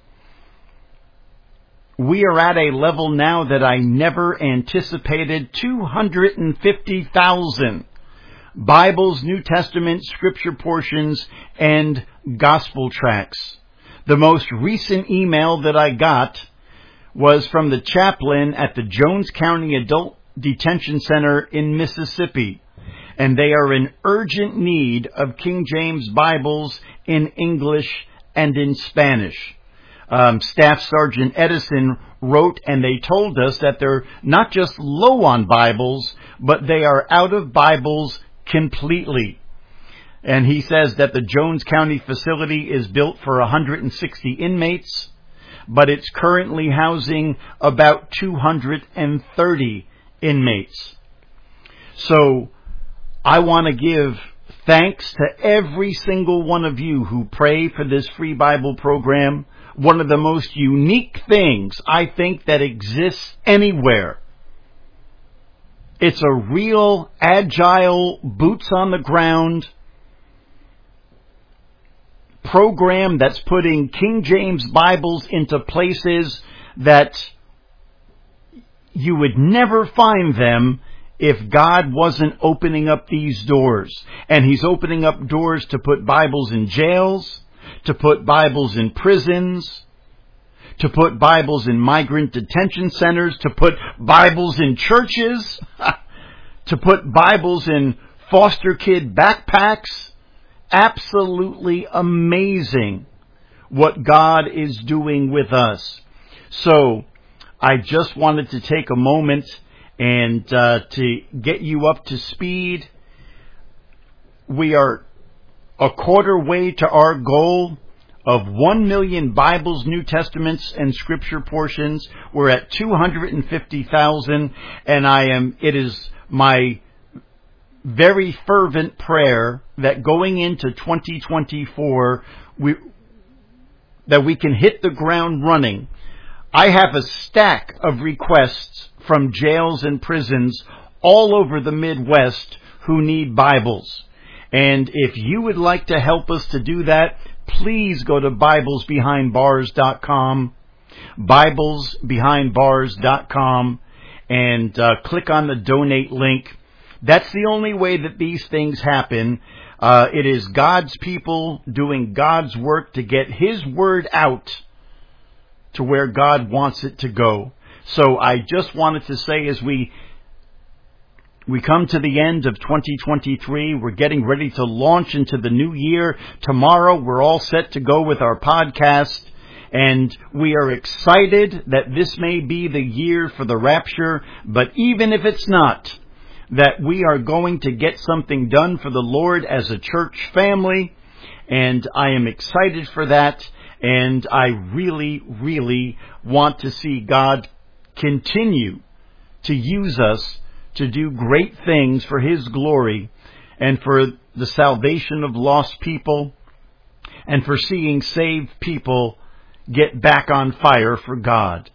We are at a level now that I never anticipated. 250,000 Bibles, New Testament, Scripture portions, and Gospel tracts. The most recent email that I got was from the chaplain at the Jones County Adult Detention Center in Mississippi. And they are in urgent need of King James Bibles in English and in Spanish. Staff Sergeant Edison wrote, and they told us that they're not just low on Bibles, but they are out of Bibles completely. And he says that the Jones County facility is built for 160 inmates, but it's currently housing about 230 inmates. So I want to give thanks to every single one of you who pray for this free Bible program. One of the most unique things I think that exists anywhere. It's a real agile, boots on the ground program that's putting King James Bibles into places that you would never find them if God wasn't opening up these doors. And He's opening up doors to put Bibles in jails, to put Bibles in prisons, to put Bibles in migrant detention centers, to put Bibles in churches, to put Bibles in foster kid backpacks. Absolutely amazing what God is doing with us. So I just wanted to take a moment And to get you up to speed, we are a quarter way to our goal of 1 million Bibles, New Testaments, and Scripture portions. We're at 250,000, and it is my very fervent prayer that going into 2024, that we can hit the ground running. I have a stack of requests from jails and prisons all over the Midwest who need Bibles. And if you would like to help us to do that, please go to BiblesBehindBars.com, BiblesBehindBars.com, and click on the donate link. That's the only way that these things happen. It is God's people doing God's work to get His word out to where God wants it to go. So I just wanted to say, as we come to the end of 2023, we're getting ready to launch into the new year. Tomorrow we're all set to go with our podcast, and we are excited that this may be the year for the rapture, but even if it's not, that we are going to get something done for the Lord as a church family, and I am excited for that, and I really, really want to see God continue to use us to do great things for His glory and for the salvation of lost people and for seeing saved people get back on fire for God.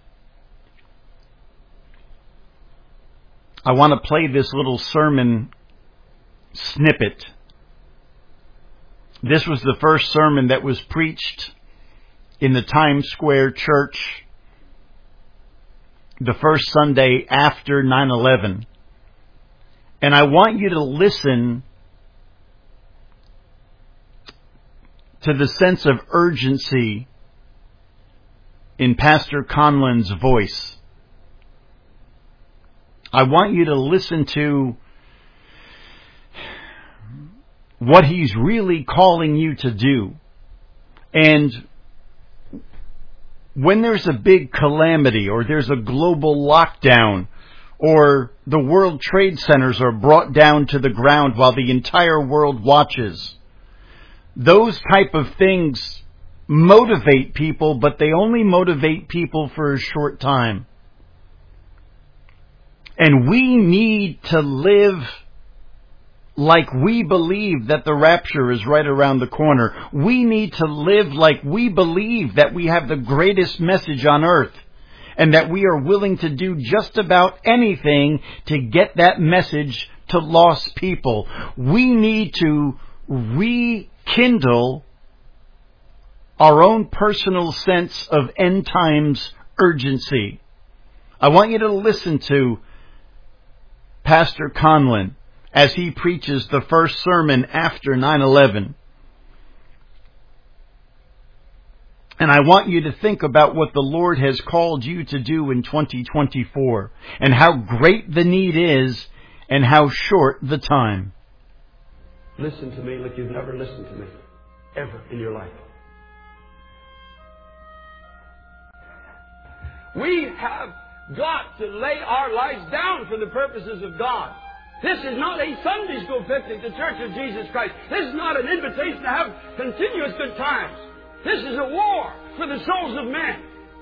I want to play this little sermon snippet. This was the first sermon that was preached in the Times Square church the first Sunday after 9/11. And I want you to listen to the sense of urgency in Pastor Conlin's voice. I want you to listen to what he's really calling you to do. And when there's a big calamity, or there's a global lockdown, or the World Trade Centers are brought down to the ground while the entire world watches, those type of things motivate people, but they only motivate people for a short time. And we need to live like we believe that the rapture is right around the corner. We need to live like we believe that we have the greatest message on earth, and that we are willing to do just about anything to get that message to lost people. We need to rekindle our own personal sense of end times urgency. I want you to listen to Pastor Conlin as he preaches the first sermon after 9/11. And I want you to think about what the Lord has called you to do in 2024, and how great the need is and how short the time. Listen to me like you've never listened to me ever in your life. We have got to lay our lives down for the purposes of God. This is not a Sunday school picnic, the Church of Jesus Christ. This is not an invitation to have continuous good times. This is a war for the souls of men.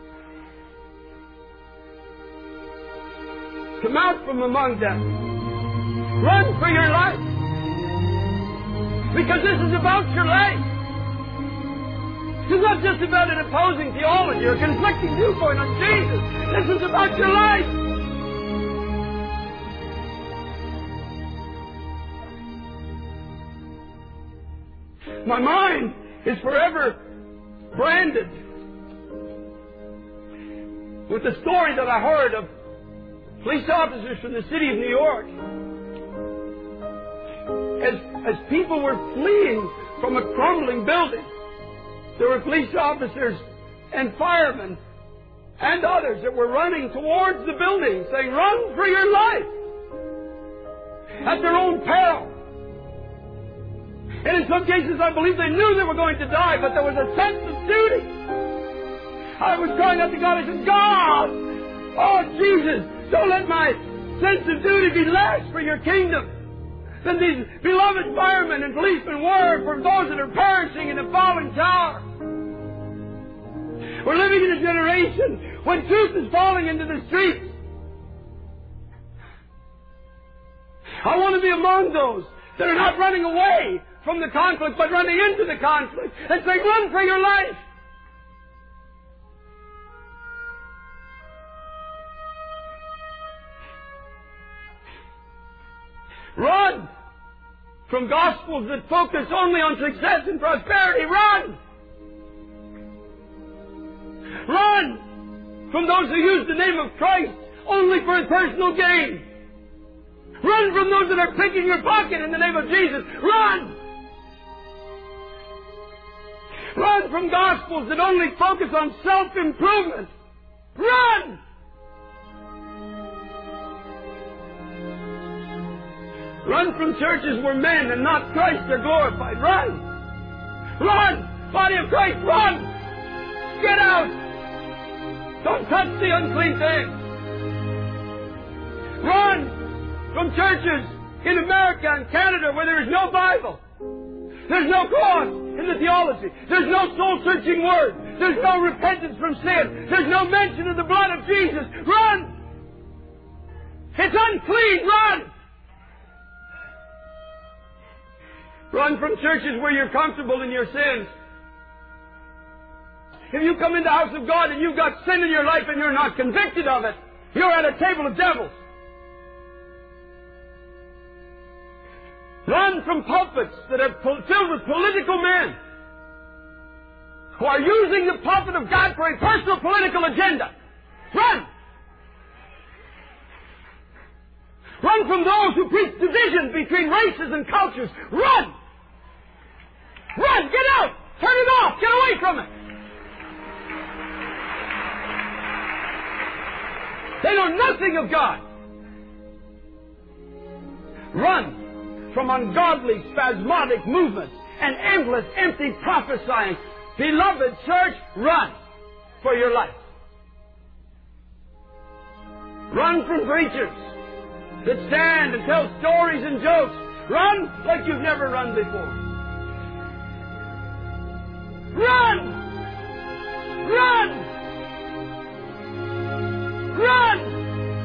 Come out from among them. Run for your life. Because this is about your life. This is not just about an opposing theology or conflicting viewpoint on Jesus. This is about your life. My mind is forever branded with the story that I heard of police officers from the city of New York. As people were fleeing from a crumbling building, there were police officers and firemen and others that were running towards the building, saying, "Run for your life," at their own peril. And in some cases, I believe they knew they were going to die, but there was a sense of duty. I was crying out to God. I said, "God, oh Jesus, don't let my sense of duty be less for your kingdom than these beloved firemen and policemen were for those that are perishing in the falling tower? We're living in a generation when truth is falling into the streets. I want to be among those that are not running away from the conflict, but running into the conflict and say, run for your life. Run from gospels that focus only on success and prosperity. Run! Run from those who use the name of Christ only for his personal gain. Run from those that are picking your pocket in the name of Jesus. Run! Run from gospels that only focus on self-improvement. Run! Run from churches where men and not Christ are glorified. Run! Run! Body of Christ, run! Get out! Don't touch the unclean thing. Run from churches in America and Canada where there is no Bible. There's no cross in the theology. There's no soul-searching word. There's no repentance from sin. There's no mention of the blood of Jesus. Run! It's unclean. Run! Run from churches where you're comfortable in your sins. If you come into the house of God and you've got sin in your life and you're not convicted of it, you're at a table of devils. Run from pulpits that are filled with political men who are using the pulpit of God for a personal political agenda. Run! Run from those who preach division between races and cultures. Run! Run! Get out! Turn it off! Get away from it! They know nothing of God. Run from ungodly, spasmodic movements and endless, empty prophesying. Beloved church, run for your life. Run from preachers that stand and tell stories and jokes. Run like you've never run before. Run! Run! Run!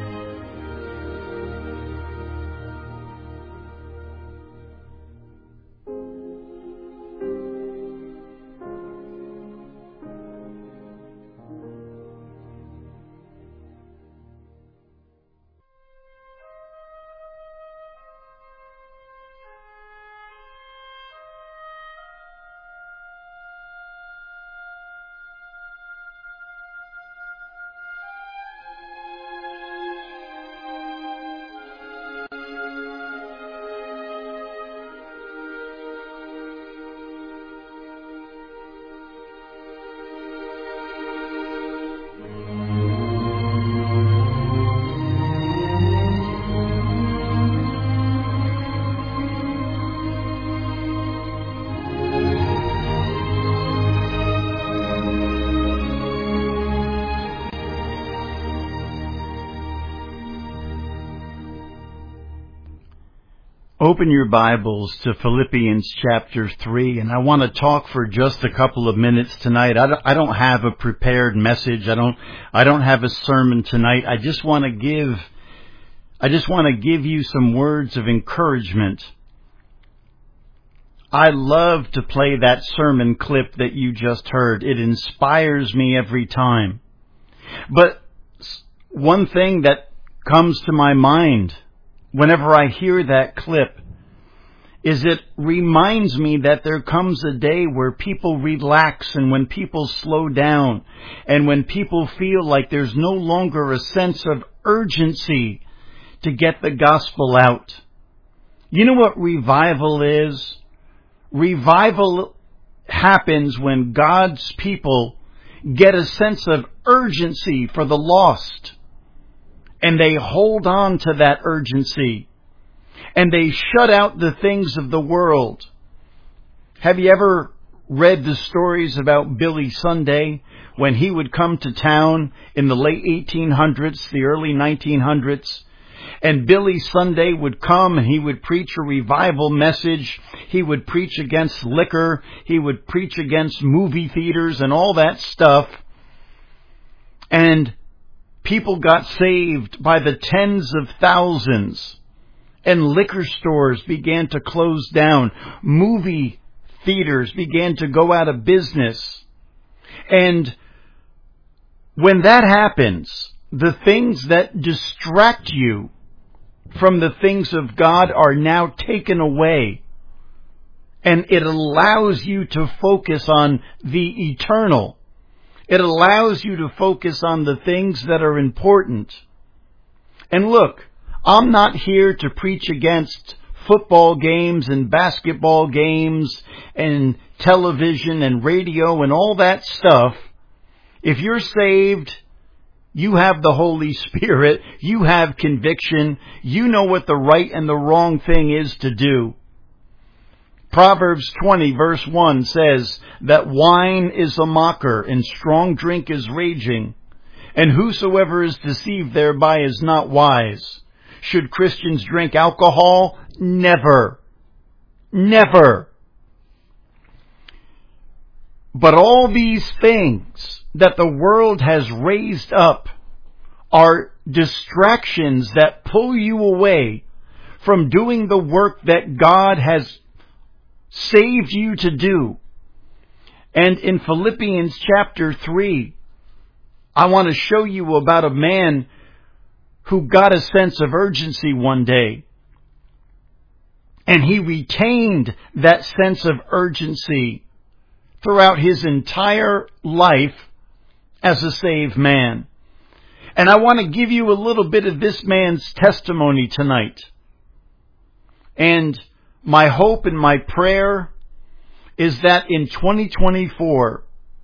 Open your Bibles to Philippians chapter 3, and I want to talk for just a couple of minutes tonight. I don't have a prepared message. I don't have a sermon tonight. I just want to give you some words of encouragement. I love to play that sermon clip that you just heard. It inspires me every time. But one thing that comes to my mind whenever I hear that clip is it reminds me that there comes a day where people relax and when people slow down and when people feel like there's no longer a sense of urgency to get the gospel out. You know what revival is? Revival happens when God's people get a sense of urgency for the lost. And they hold on to that urgency. And they shut out the things of the world. Have you ever read the stories about Billy Sunday when he would come to town in the late 1800s, the early 1900s? And Billy Sunday would come and he would preach a revival message. He would preach against liquor. He would preach against movie theaters and all that stuff. And people got saved by the tens of thousands. And liquor stores began to close down. Movie theaters began to go out of business. And when that happens, the things that distract you from the things of God are now taken away. And it allows you to focus on the eternal. It allows you to focus on the things that are important. And look, I'm not here to preach against football games and basketball games and television and radio and all that stuff. If you're saved, you have the Holy Spirit, you have conviction, you know what the right and the wrong thing is to do. Proverbs 20 verse 1 says that wine is a mocker and strong drink is raging, and whosoever is deceived thereby is not wise. Should Christians drink alcohol? Never. Never. But all these things that the world has raised up are distractions that pull you away from doing the work that God has saved you to do. And in Philippians chapter 3, I want to show you about a man who got a sense of urgency one day. And he retained that sense of urgency throughout his entire life as a saved man. And I want to give you a little bit of this man's testimony tonight. And my hope and my prayer is that in 2024,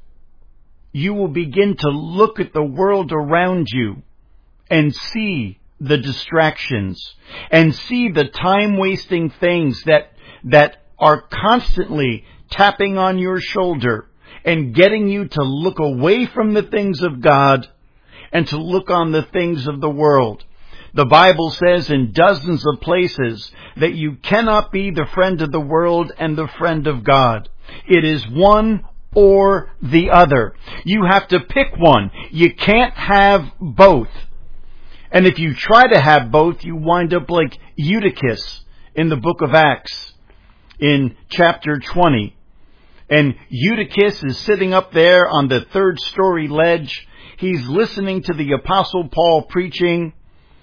you will begin to look at the world around you and see the distractions and see the time-wasting things that are constantly tapping on your shoulder and getting you to look away from the things of God and to look on the things of the world. The Bible says in dozens of places that you cannot be the friend of the world and the friend of God. It is one or the other. You have to pick one. You can't have both. And if you try to have both, you wind up like Eutychus in the book of Acts in chapter 20. And Eutychus is sitting up there on the third-story ledge. He's listening to the Apostle Paul preaching.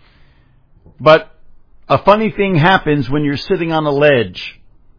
But a funny thing happens when you're sitting on a ledge.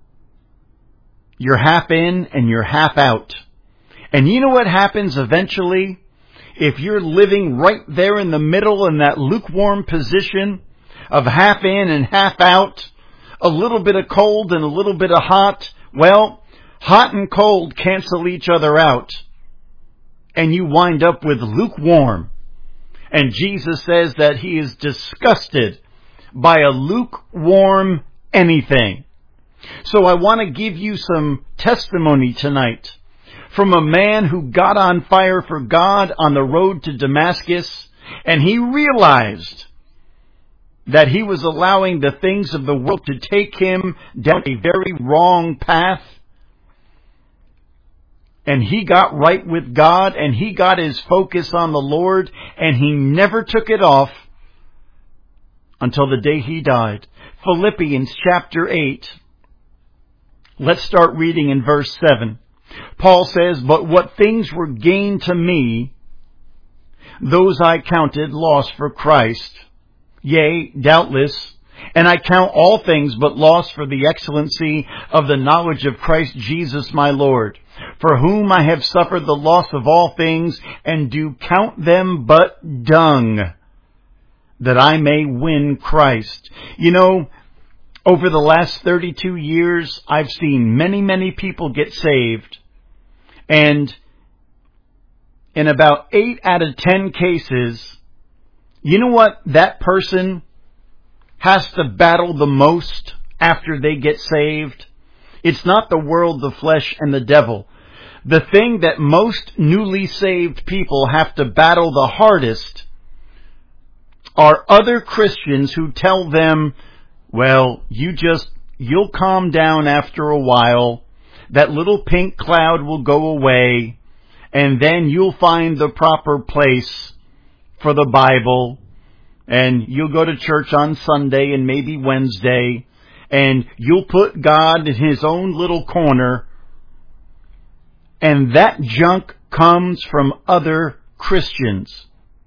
You're half in and you're half out. And you know what happens eventually? If you're living right there in the middle in that lukewarm position of half in and half out, a little bit of cold and a little bit of hot, well, hot and cold cancel each other out. And you wind up with lukewarm. And Jesus says that he is disgusted by a lukewarm anything. So I want to give you some testimony tonight from a man who got on fire for God on the road to Damascus, and he realized that he was allowing the things of the world to take him down a very wrong path. And he got right with God, and he got his focus on the Lord, and he never took it off until the day he died. Philippians chapter 8. Let's start reading in verse 7. Paul says, "But what things were gain to me, those I counted loss for Christ. Yea, doubtless, and I count all things but loss for the excellency of the knowledge of Christ Jesus my Lord, for whom I have suffered the loss of all things, and do count them but dung, that I may win Christ." You know, over the last 32 years, I've seen many, many people get saved. And in about 8 out of 10 cases, you know what that person has to battle the most after they get saved? It's not the world, the flesh, and the devil. The thing that most newly saved people have to battle the hardest are other Christians who tell them, well, you'll calm down after a while, that little pink cloud will go away, and then you'll find the proper place for the Bible, and you'll go to church on Sunday and maybe Wednesday, and you'll put God in His own little corner, and that junk comes from other Christians.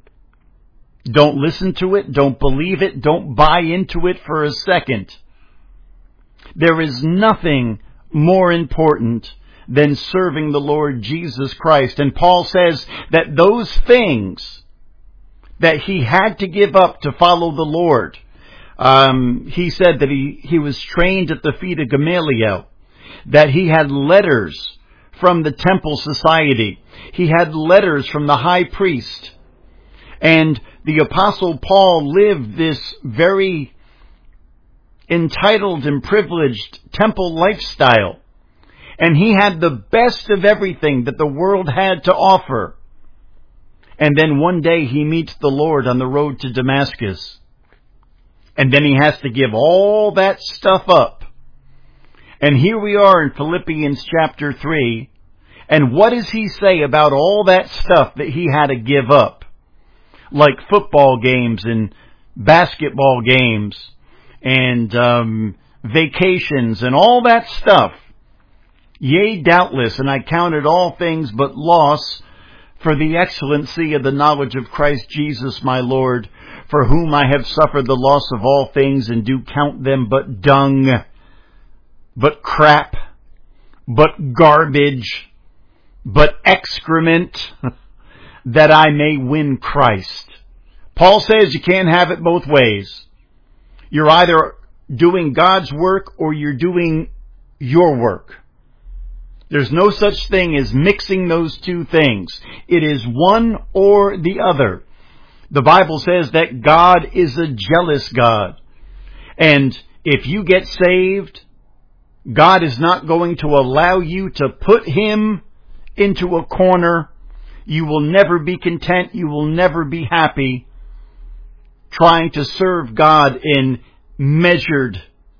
Don't listen to it, don't believe it, don't buy into it for a second. There is nothing more important than serving the Lord Jesus Christ. And Paul says that those things that he had to give up to follow the Lord, he said that he was trained at the feet of Gamaliel, that he had letters from the temple society, he had letters from the high priest, and the Apostle Paul lived this very entitled and privileged temple lifestyle. And he had the best of everything that the world had to offer. And then one day he meets the Lord on the road to Damascus. And then he has to give all that stuff up. And here we are in Philippians chapter 3. And what does he say about all that stuff that he had to give up? Like football games and basketball games and vacations and all that stuff. Yea, doubtless, and I counted all things but loss for the excellency of the knowledge of Christ Jesus my Lord, for whom I have suffered the loss of all things, and do count them but dung, but crap, but garbage, but excrement, that I may win Christ. Paul says you can't have it both ways. You're either doing God's work or you're doing your work. There's no such thing as mixing those two things. It is one or the other. The Bible says that God is a jealous God. And if you get saved, God is not going to allow you to put Him into a corner. You will never be content. You will never be happy trying to serve God in measured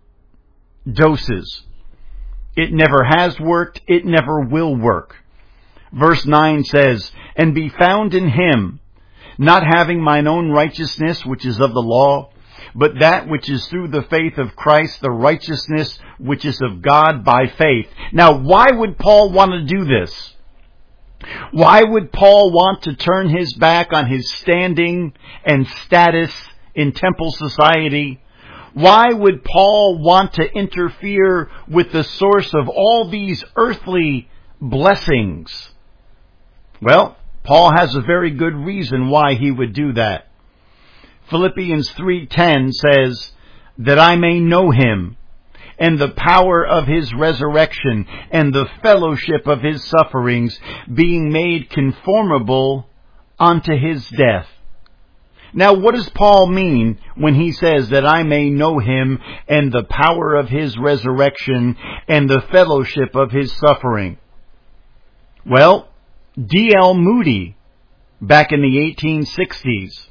doses. It never has worked. It never will work. Verse 9 says, and be found in Him, not having mine own righteousness, which is of the law, but that which is through the faith of Christ, the righteousness which is of God by faith. Now, why would Paul want to do this? Why would Paul want to turn his back on his standing and status in temple society? Why would Paul want to interfere with the source of all these earthly blessings? Well, Paul has a very good reason why he would do that. Philippians 3:10 says, that I may know Him, and the power of His resurrection, and the fellowship of His sufferings, being made conformable unto His death. Now, what does Paul mean when he says that I may know Him and the power of His resurrection and the fellowship of His suffering? Well, D.L. Moody, back in the 1860s,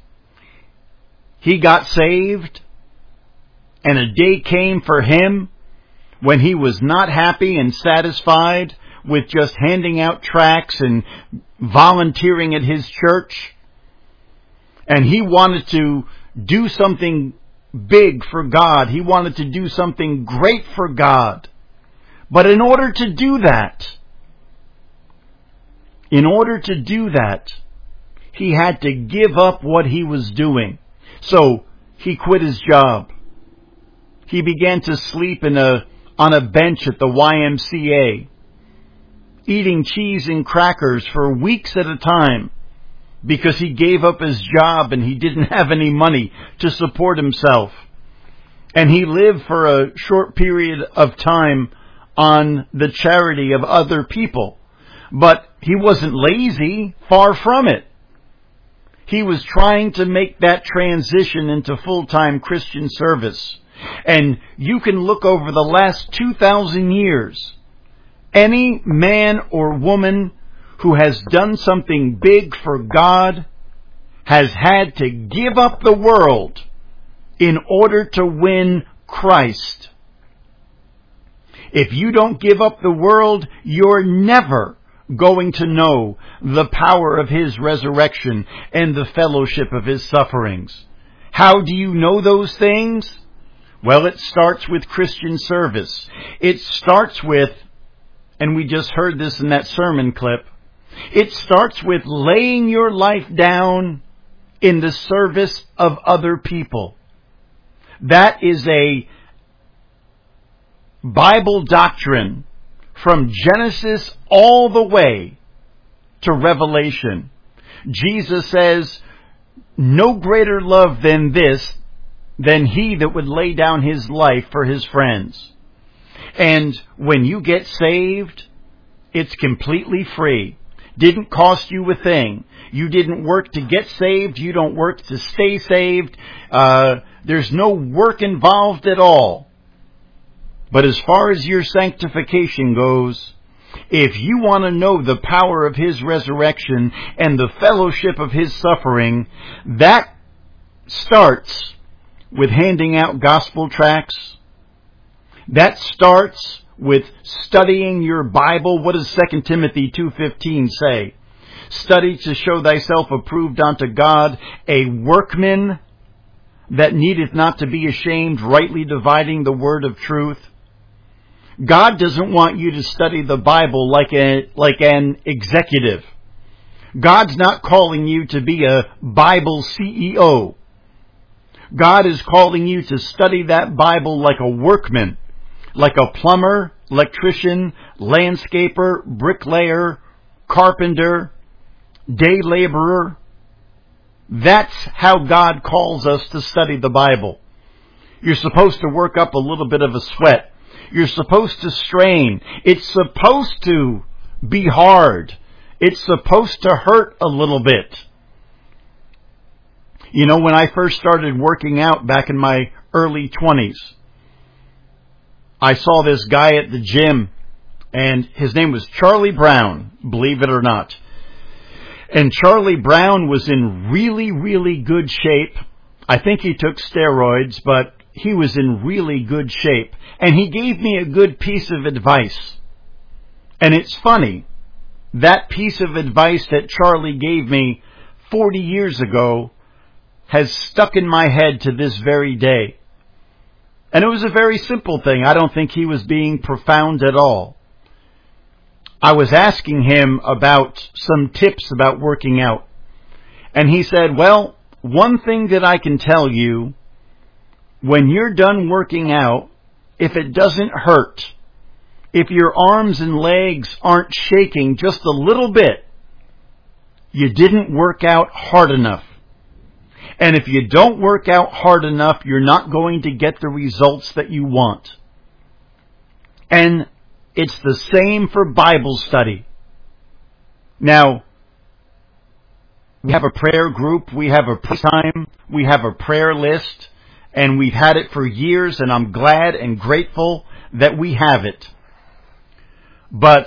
he got saved, and a day came for him when he was not happy and satisfied with just handing out tracts and volunteering at his church. And he wanted to do something big for God. He wanted to do something great for God. But in order to do that, he had to give up what he was doing. So he quit his job. He began to sleep on a bench at the YMCA, eating cheese and crackers for weeks at a time, because he gave up his job and he didn't have any money to support himself. And he lived for a short period of time on the charity of other people. But he wasn't lazy, far from it. He was trying to make that transition into full-time Christian service. And you can look over the last 2,000 years. Any man or woman who has done something big for God has had to give up the world in order to win Christ. If you don't give up the world, you're never going to know the power of His resurrection and the fellowship of His sufferings. How do you know those things? Well, it starts with Christian service. It starts with, and we just heard this in that sermon clip, it starts with laying your life down in the service of other people. That is a Bible doctrine from Genesis all the way to Revelation. Jesus says, no greater love than this, than he that would lay down his life for his friends. And when you get saved, it's completely free. Didn't cost you a thing. You didn't work to get saved. You don't work to stay saved. There's no work involved at all. But as far as your sanctification goes, if you want to know the power of His resurrection and the fellowship of His suffering, that starts with handing out gospel tracts. That starts with studying your Bible. What does 2 Timothy 2:15 say? Study to show thyself approved unto God, a workman that needeth not to be ashamed, rightly dividing the word of truth. God doesn't want you to study the Bible like an executive. God's not calling you to be a Bible CEO. God is calling you to study that Bible like a workman, like a plumber, electrician, landscaper, bricklayer, carpenter, day laborer. That's how God calls us to study the Bible. You're supposed to work up a little bit of a sweat. You're supposed to strain. It's supposed to be hard. It's supposed to hurt a little bit. You know, when I first started working out back in my early 20s, I saw this guy at the gym, and his name was Charlie Brown, believe it or not. And Charlie Brown was in really, really good shape. I think he took steroids, but he was in really good shape. And he gave me a good piece of advice. And it's funny, that piece of advice that Charlie gave me 40 years ago has stuck in my head to this very day. And it was a very simple thing. I don't think he was being profound at all. I was asking him about some tips about working out. And he said, well, one thing that I can tell you, when you're done working out, if it doesn't hurt, if your arms and legs aren't shaking just a little bit, you didn't work out hard enough. And if you don't work out hard enough, you're not going to get the results that you want. And it's the same for Bible study. Now, we have a prayer group, we have a prayer time, we have a prayer list, and we've had it for years, and I'm glad and grateful that we have it. But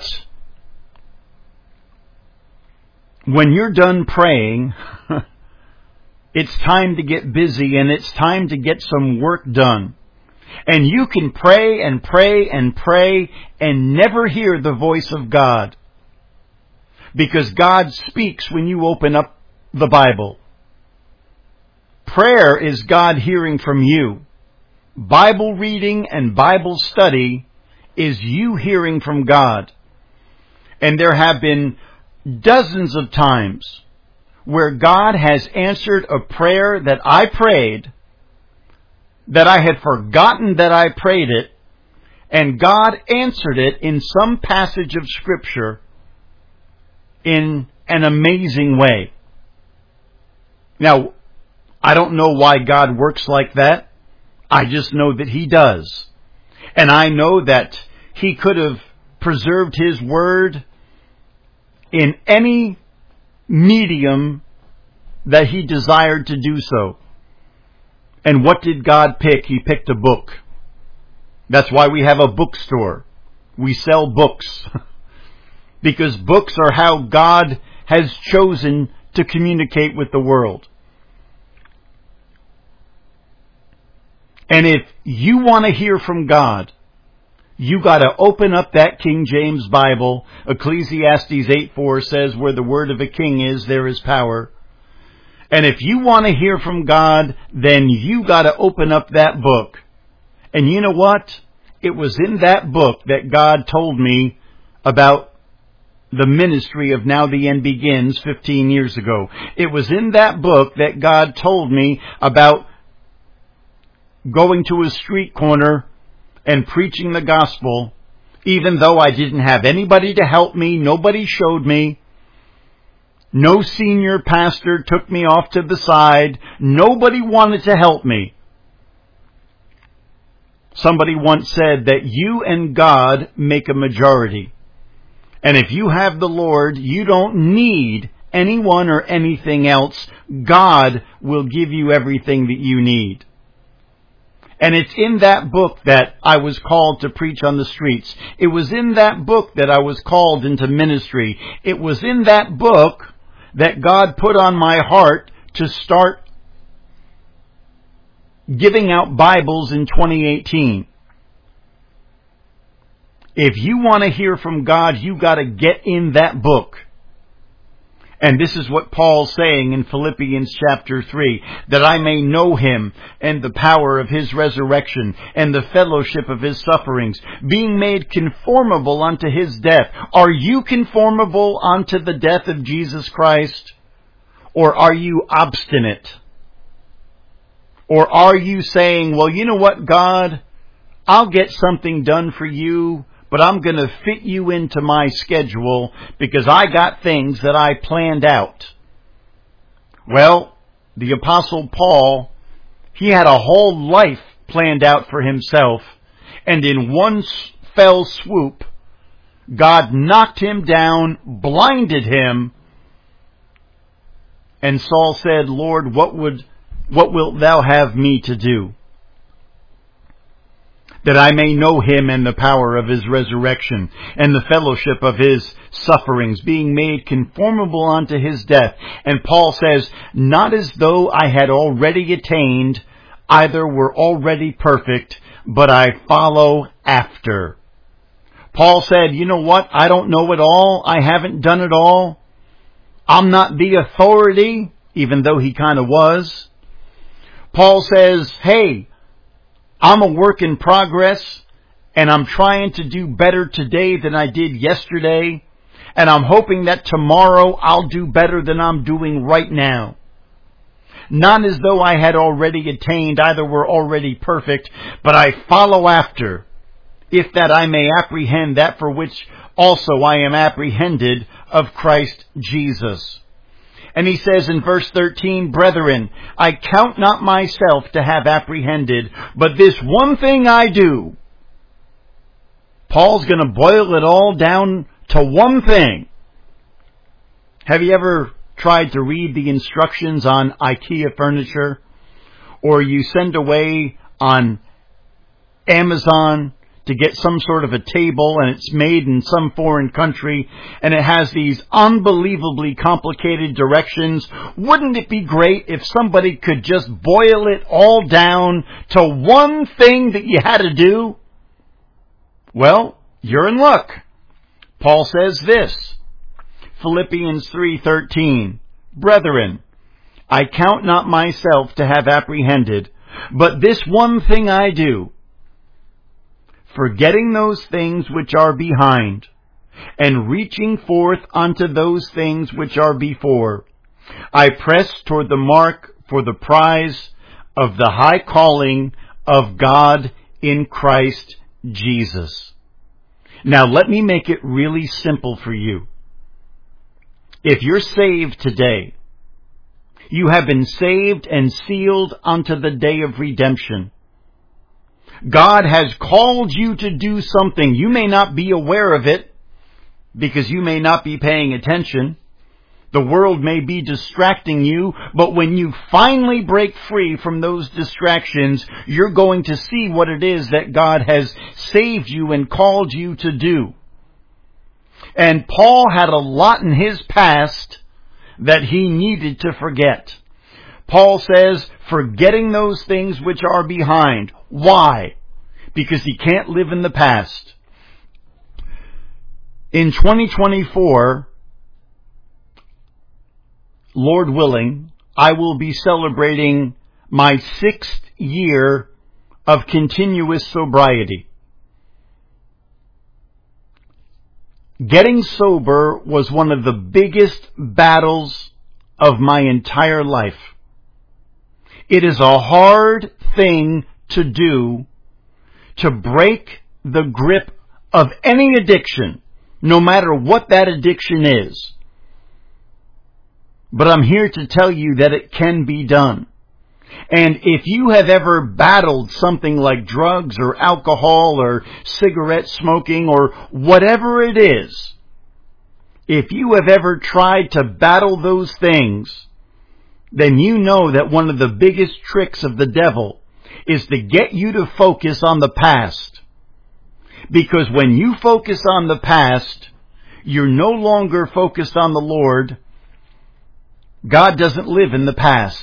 when you're done praying, it's time to get busy, and it's time to get some work done. And you can pray and pray and pray and never hear the voice of God. Because God speaks when you open up the Bible. Prayer is God hearing from you. Bible reading and Bible study is you hearing from God. And there have been dozens of times where God has answered a prayer that I prayed, that I had forgotten that I prayed it, and God answered it in some passage of Scripture in an amazing way. Now, I don't know why God works like that. I just know that He does. And I know that He could have preserved His Word in any medium that He desired to do so. And what did God pick? He picked a book. That's why we have a bookstore. We sell books. Because books are how God has chosen to communicate with the world. And if you want to hear from God, you got to open up that King James Bible. Ecclesiastes 8:4 says, where the word of a king is, there is power. And if you want to hear from God, then you got to open up that book. And you know what? It was in that book that God told me about the ministry of Now the End Begins 15 years ago. It was in that book that God told me about going to a street corner and preaching the gospel, even though I didn't have anybody to help me, nobody showed me, no senior pastor took me off to the side, nobody wanted to help me. Somebody once said that you and God make a majority. And if you have the Lord, you don't need anyone or anything else. God will give you everything that you need. And it's in that book that I was called to preach on the streets. It was in that book that I was called into ministry. It was in that book that God put on my heart to start giving out Bibles in 2018. If you want to hear from God, you got to get in that book. And this is what Paul's saying in Philippians chapter 3, that I may know Him and the power of His resurrection and the fellowship of His sufferings, being made conformable unto His death. Are you conformable unto the death of Jesus Christ? Or are you obstinate? Or are you saying, well, you know what, God, I'll get something done for you, but I'm going to fit you into my schedule because I got things that I planned out. Well, the Apostle Paul, he had a whole life planned out for himself, and in one fell swoop, God knocked him down, blinded him, and Saul said, Lord, what wilt thou have me to do? That I may know Him and the power of His resurrection and the fellowship of His sufferings, being made conformable unto His death. And Paul says, not as though I had already attained, either were already perfect, but I follow after. Paul said, you know what? I don't know it all. I haven't done it all. I'm not the authority, even though he kind of was. Paul says, hey, I'm a work in progress, and I'm trying to do better today than I did yesterday, and I'm hoping that tomorrow I'll do better than I'm doing right now. Not as though I had already attained, either were already perfect, but I follow after, if that I may apprehend that for which also I am apprehended of Christ Jesus. And he says in verse 13, brethren, I count not myself to have apprehended, but this one thing I do. Paul's going to boil it all down to one thing. Have you ever tried to read the instructions on IKEA furniture? Or you send away on Amazon to get some sort of a table, and it's made in some foreign country, and it has these unbelievably complicated directions. Wouldn't it be great if somebody could just boil it all down to one thing that you had to do? Well, you're in luck. Paul says this, Philippians 3:13, brethren, I count not myself to have apprehended, but this one thing I do, forgetting those things which are behind, and reaching forth unto those things which are before, I press toward the mark for the prize of the high calling of God in Christ Jesus. Now let me make it really simple for you. If you're saved today, you have been saved and sealed unto the day of redemption. God has called you to do something. You may not be aware of it because you may not be paying attention. The world may be distracting you, but when you finally break free from those distractions, you're going to see what it is that God has saved you and called you to do. And Paul had a lot in his past that he needed to forget. Paul says, forgetting those things which are behind. Why? Because he can't live in the past. In 2024, Lord willing, I will be celebrating my 6th year of continuous sobriety. Getting sober was one of the biggest battles of my entire life. It is a hard thing to do, to break the grip of any addiction, no matter what that addiction is. But I'm here to tell you that it can be done. And if you have ever battled something like drugs or alcohol or cigarette smoking or whatever it is, if you have ever tried to battle those things, then you know that one of the biggest tricks of the devil is to get you to focus on the past. Because when you focus on the past, you're no longer focused on the Lord. God doesn't live in the past.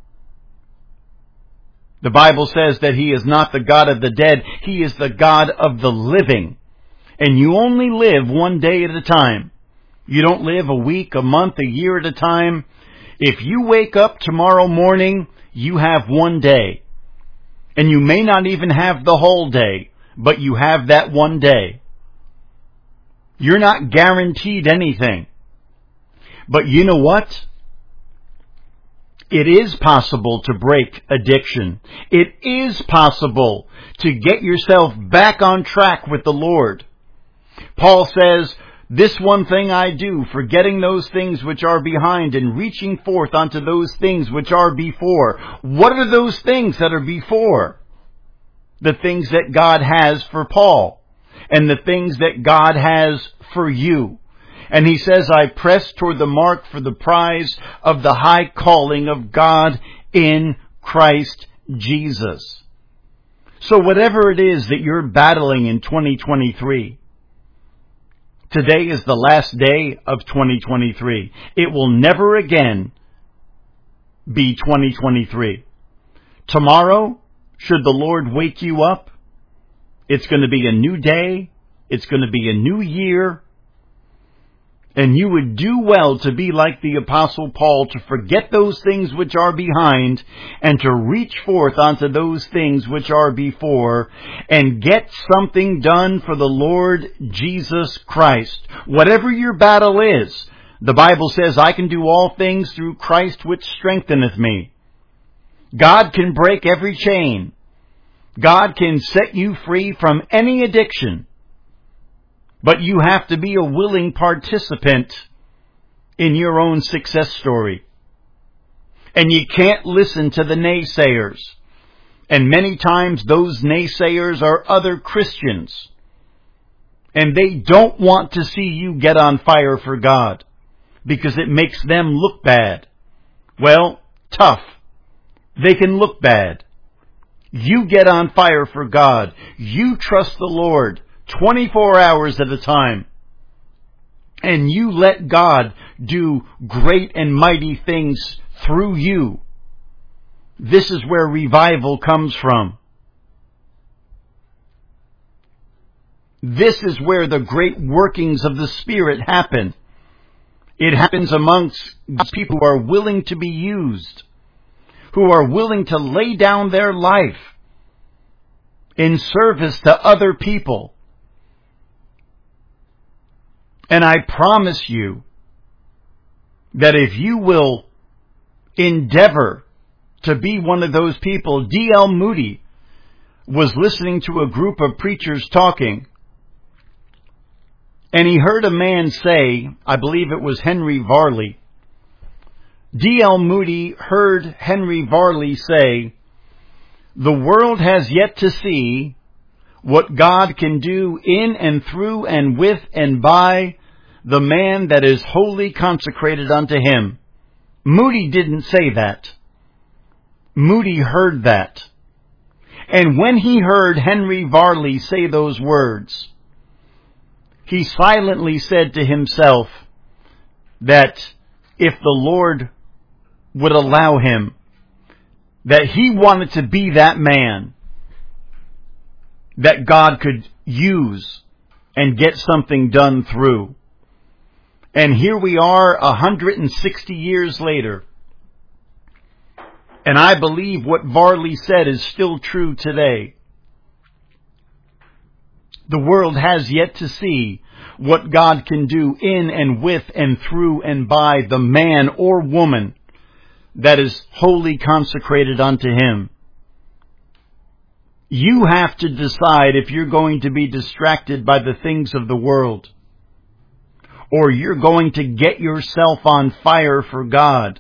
The Bible says that He is not the God of the dead. He is the God of the living. And you only live one day at a time. You don't live a week, a month, a year at a time. If you wake up tomorrow morning, you have one day. And you may not even have the whole day, but you have that one day. You're not guaranteed anything. But you know what? It is possible to break addiction. It is possible to get yourself back on track with the Lord. Paul says, this one thing I do, forgetting those things which are behind and reaching forth unto those things which are before. What are those things that are before? The things that God has for Paul and the things that God has for you. And he says, I press toward the mark for the prize of the high calling of God in Christ Jesus. So whatever it is that you're battling in 2023, today is the last day of 2023. It will never again be 2023. Tomorrow, should the Lord wake you up, it's going to be a new day. It's going to be a new year. And you would do well to be like the Apostle Paul, to forget those things which are behind and to reach forth onto those things which are before and get something done for the Lord Jesus Christ. Whatever your battle is, the Bible says, I can do all things through Christ which strengtheneth me. God can break every chain. God can set you free from any addiction. But you have to be a willing participant in your own success story. And you can't listen to the naysayers. And many times those naysayers are other Christians. And they don't want to see you get on fire for God, because it makes them look bad. Well, tough. They can look bad. You get on fire for God. You trust the Lord 24 hours at a time. And you let God do great and mighty things through you. This is where revival comes from. This is where the great workings of the Spirit happen. It happens amongst people who are willing to be used, who are willing to lay down their life in service to other people. And I promise you that if you will endeavor to be one of those people, D.L. Moody was listening to a group of preachers talking, and he heard a man say, I believe it was Henry Varley. D.L. Moody heard Henry Varley say, the world has yet to see what God can do in and through and with and by the man that is wholly consecrated unto Him. Moody didn't say that. Moody heard that. And when he heard Henry Varley say those words, he silently said to himself that if the Lord would allow him, that he wanted to be that man that God could use and get something done through. And here we are 160 years later. And I believe what Varley said is still true today. The world has yet to see what God can do in and with and through and by the man or woman that is wholly consecrated unto Him. You have to decide if you're going to be distracted by the things of the world, or you're going to get yourself on fire for God.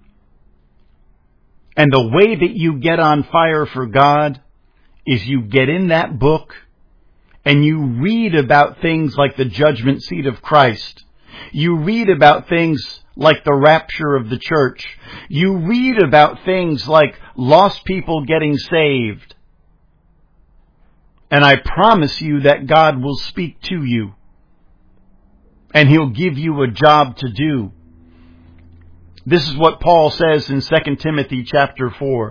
And the way that you get on fire for God is you get in that book and you read about things like the judgment seat of Christ. You read about things like the rapture of the church. You read about things like lost people getting saved. And I promise you that God will speak to you. And He'll give you a job to do. This is what Paul says in 2 Timothy chapter 4.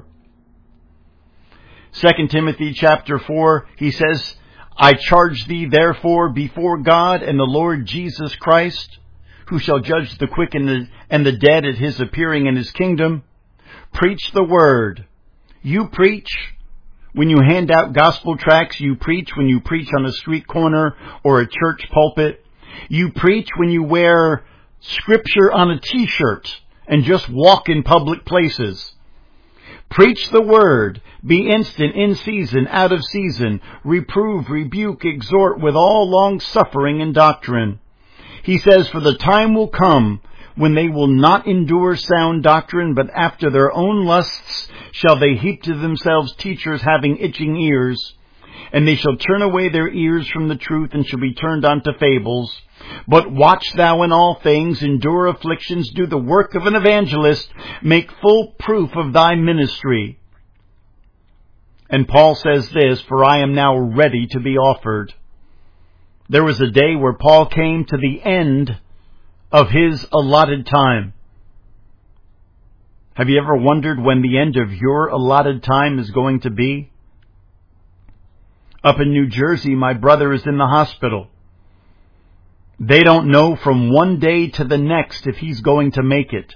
2 Timothy chapter 4, he says, I charge thee therefore before God and the Lord Jesus Christ, who shall judge the quick and the dead at His appearing in His kingdom. Preach the word. You preach. When you hand out gospel tracts, you preach. When you preach on a street corner or a church pulpit, you preach. When you wear scripture on a t-shirt and just walk in public places. Preach the word. Be instant, in season, out of season. Reprove, rebuke, exhort with all long suffering and doctrine. He says, for the time will come when they will not endure sound doctrine, but after their own lusts shall they heap to themselves teachers having itching ears. And they shall turn away their ears from the truth, and shall be turned unto fables. But watch thou in all things, endure afflictions, do the work of an evangelist, make full proof of thy ministry. And Paul says this, for I am now ready to be offered. There was a day where Paul came to the end of his allotted time. Have you ever wondered when the end of your allotted time is going to be? Up in New Jersey, my brother is in the hospital. They don't know from one day to the next if he's going to make it.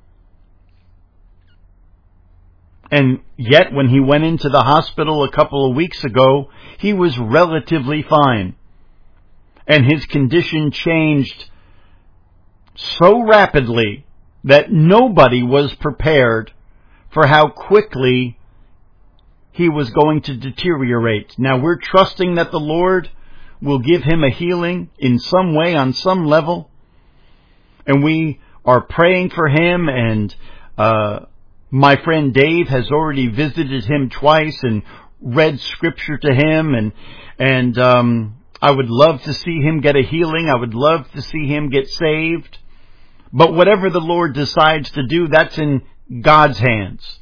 And yet, when he went into the hospital a couple of weeks ago, he was relatively fine. And his condition changed so rapidly that nobody was prepared for how quickly he was going to deteriorate. Now, we're trusting that the Lord will give him a healing in some way, on some level. And we are praying for him, and my friend Dave has already visited him twice and read scripture to him, and I would love to see him get a healing. I would love to see him get saved. But whatever the Lord decides to do, that's in God's hands.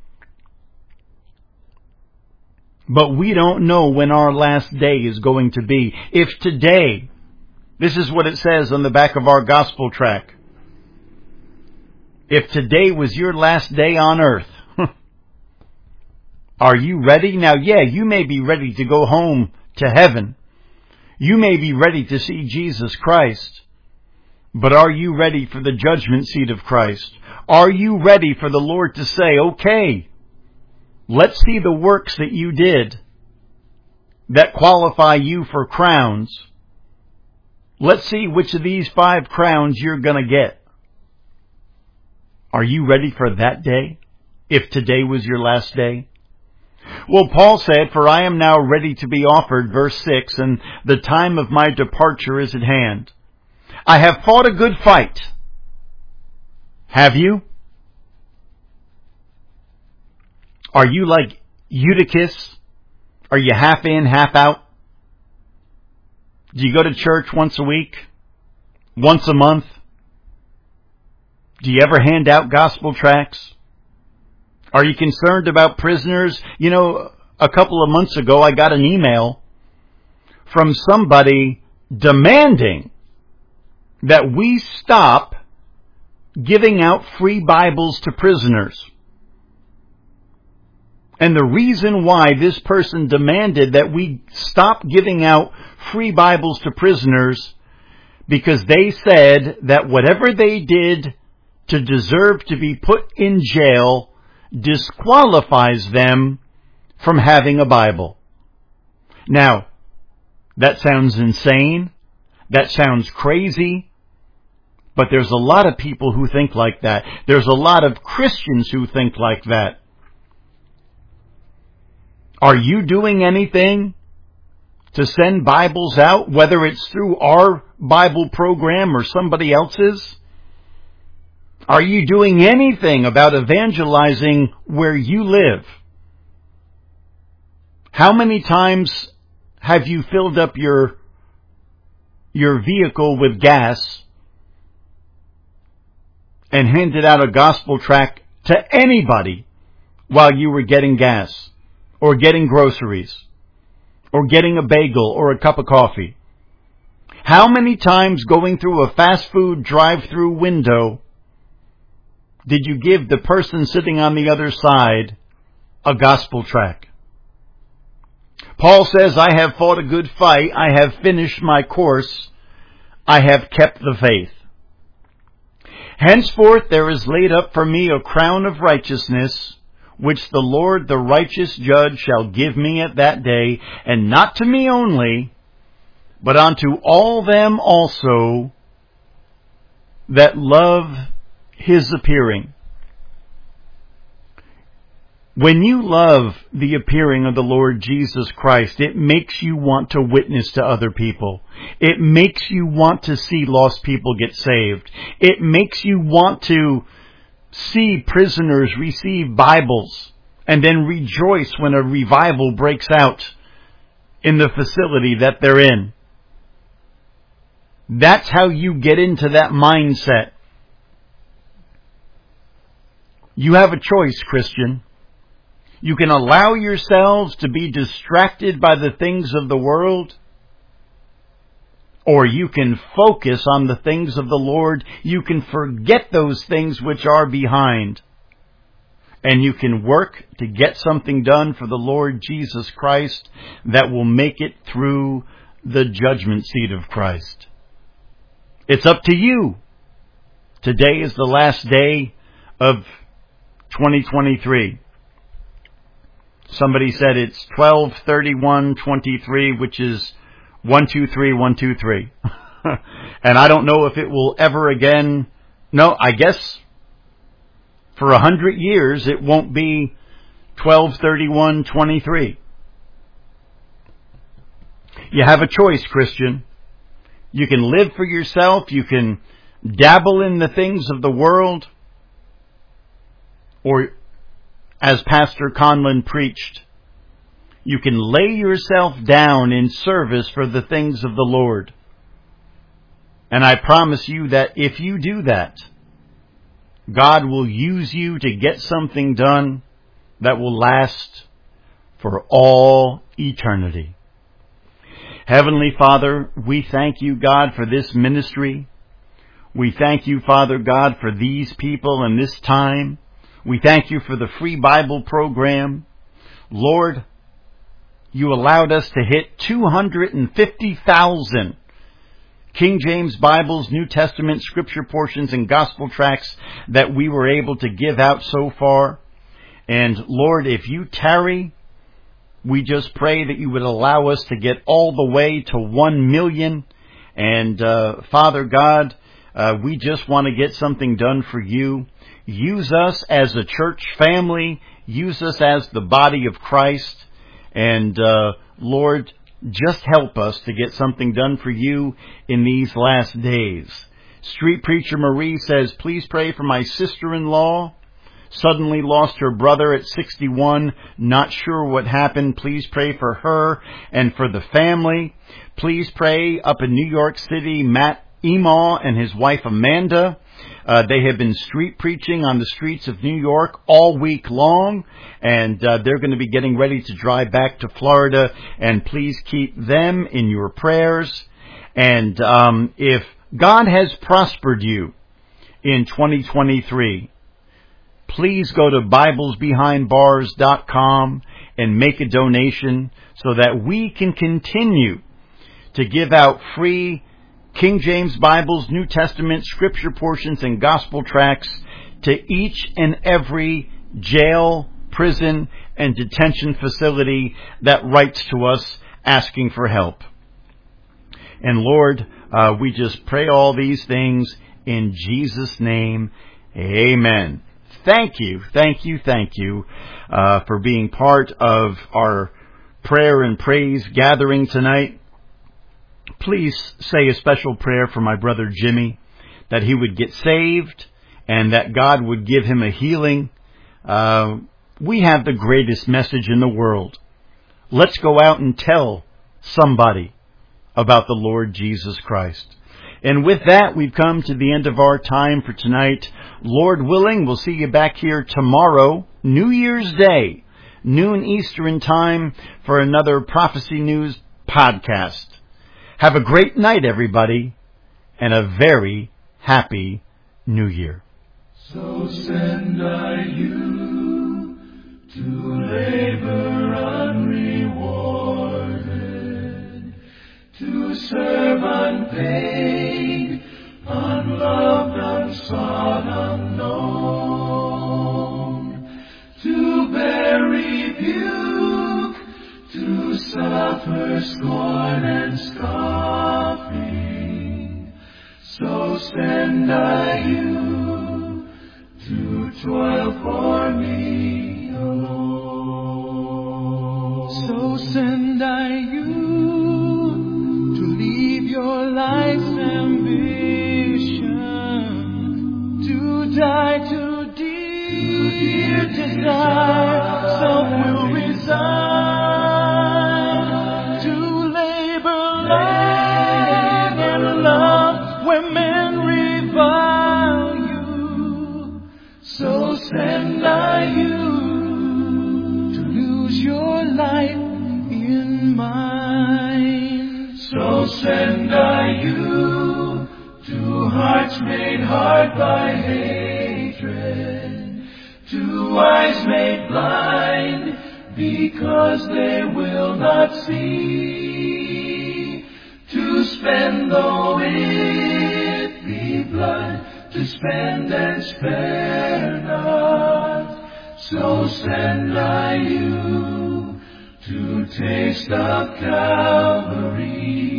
But we don't know when our last day is going to be. If today, this is what it says on the back of our gospel tract. If today was your last day on earth, are you ready? Now, yeah, you may be ready to go home to heaven. You may be ready to see Jesus Christ. But are you ready for the judgment seat of Christ? Are you ready for the Lord to say, okay, let's see the works that you did that qualify you for crowns. Let's see which of these 5 crowns you're going to get. Are you ready for that day, if today was your last day? Well, Paul said, for I am now ready to be offered, verse 6, and the time of my departure is at hand. I have fought a good fight. Have you? Are you like Eutychus? Are you half in, half out? Do you go to church once a week? Once a month? Do you ever hand out gospel tracts? Are you concerned about prisoners? You know, a couple of months ago I got an email from somebody demanding that we stop giving out free Bibles to prisoners. And the reason why this person demanded that we stop giving out free Bibles to prisoners, because they said that whatever they did to deserve to be put in jail disqualifies them from having a Bible. Now, that sounds insane. That sounds crazy. But there's a lot of people who think like that. There's a lot of Christians who think like that. Are you doing anything to send Bibles out, whether it's through our Bible program or somebody else's? Are you doing anything about evangelizing where you live? How many times have you filled up your vehicle with gas and handed out a gospel tract to anybody while you were getting gas or getting groceries or getting a bagel or a cup of coffee? How many times going through a fast food drive-through window did you give the person sitting on the other side a gospel tract? Paul says, I have fought a good fight. I have finished my course. I have kept the faith. Henceforth there is laid up for me a crown of righteousness, which the Lord, the righteous judge, shall give me at that day, and not to me only, but unto all them also that love His appearing. When you love the appearing of the Lord Jesus Christ, it makes you want to witness to other people. It makes you want to see lost people get saved. It makes you want to see prisoners receive Bibles and then rejoice when a revival breaks out in the facility that they're in. That's how you get into that mindset. You have a choice, Christian. You can allow yourselves to be distracted by the things of the world, or you can focus on the things of the Lord. You can forget those things which are behind, and you can work to get something done for the Lord Jesus Christ that will make it through the judgment seat of Christ. It's up to you. Today is the last day of 2023. Somebody said it's 12/31/23, which is 123/123. And I don't know if it will ever again. No, I guess for 100 years it won't be 12/31/23. You have a choice, Christian. You can live for yourself. You can dabble in the things of the world. Or, as Pastor Conlon preached, you can lay yourself down in service for the things of the Lord. And I promise you that if you do that, God will use you to get something done that will last for all eternity. Heavenly Father, we thank you, God, for this ministry. We thank you, Father God, for these people and this time. We thank you for the free Bible program. Lord, you allowed us to hit 250,000 King James Bibles, New Testament scripture portions, and gospel tracts that we were able to give out so far. And Lord, if you tarry, we just pray that you would allow us to get all the way to 1 million. And Father God, we just want to get something done for you. Use us as a church family. Use us as the body of Christ. And Lord, just help us to get something done for you in these last days. Street Preacher Marie says, please pray for my sister-in-law. Suddenly lost her brother at 61. Not sure what happened. Please pray for her and for the family. Please pray up in New York City, Matt Emaw and his wife Amanda. They have been street preaching on the streets of New York all week long, and they're going to be getting ready to drive back to Florida, and please keep them in your prayers. And if God has prospered you in 2023. Please go to BiblesBehindBars.com and make a donation so that we can continue to give out free King James Bibles, New Testament, Scripture portions, and Gospel tracts to each and every jail, prison, and detention facility that writes to us asking for help. And Lord, we just pray all these things in Jesus' name. Amen. Thank you for being part of our prayer and praise gathering tonight. Please say a special prayer for my brother Jimmy, that he would get saved and that God would give him a healing. We have the greatest message in the world. Let's go out and tell somebody about the Lord Jesus Christ. And with that, we've come to the end of our time for tonight. Lord willing, we'll see you back here tomorrow, New Year's Day, noon Eastern time, for another Prophecy News podcast. Have a great night, everybody, and a very happy New Year. So send I you to labor unrewarded, to serve unpaid, unloved, unsought, unknown, to bear rebuke, to suffer scorn and scoffing. So send I you to toil for me alone. So send I you to leave your life's ambition, to die to dear desire, self will resign, to labor long and love where men revile you. So send I you to lose your life in mine. So send I you to hearts made hard by hatred, to eyes made blind because they will not see, to spend though it be blood, to spend and spare not. So send I you to taste of Calvary.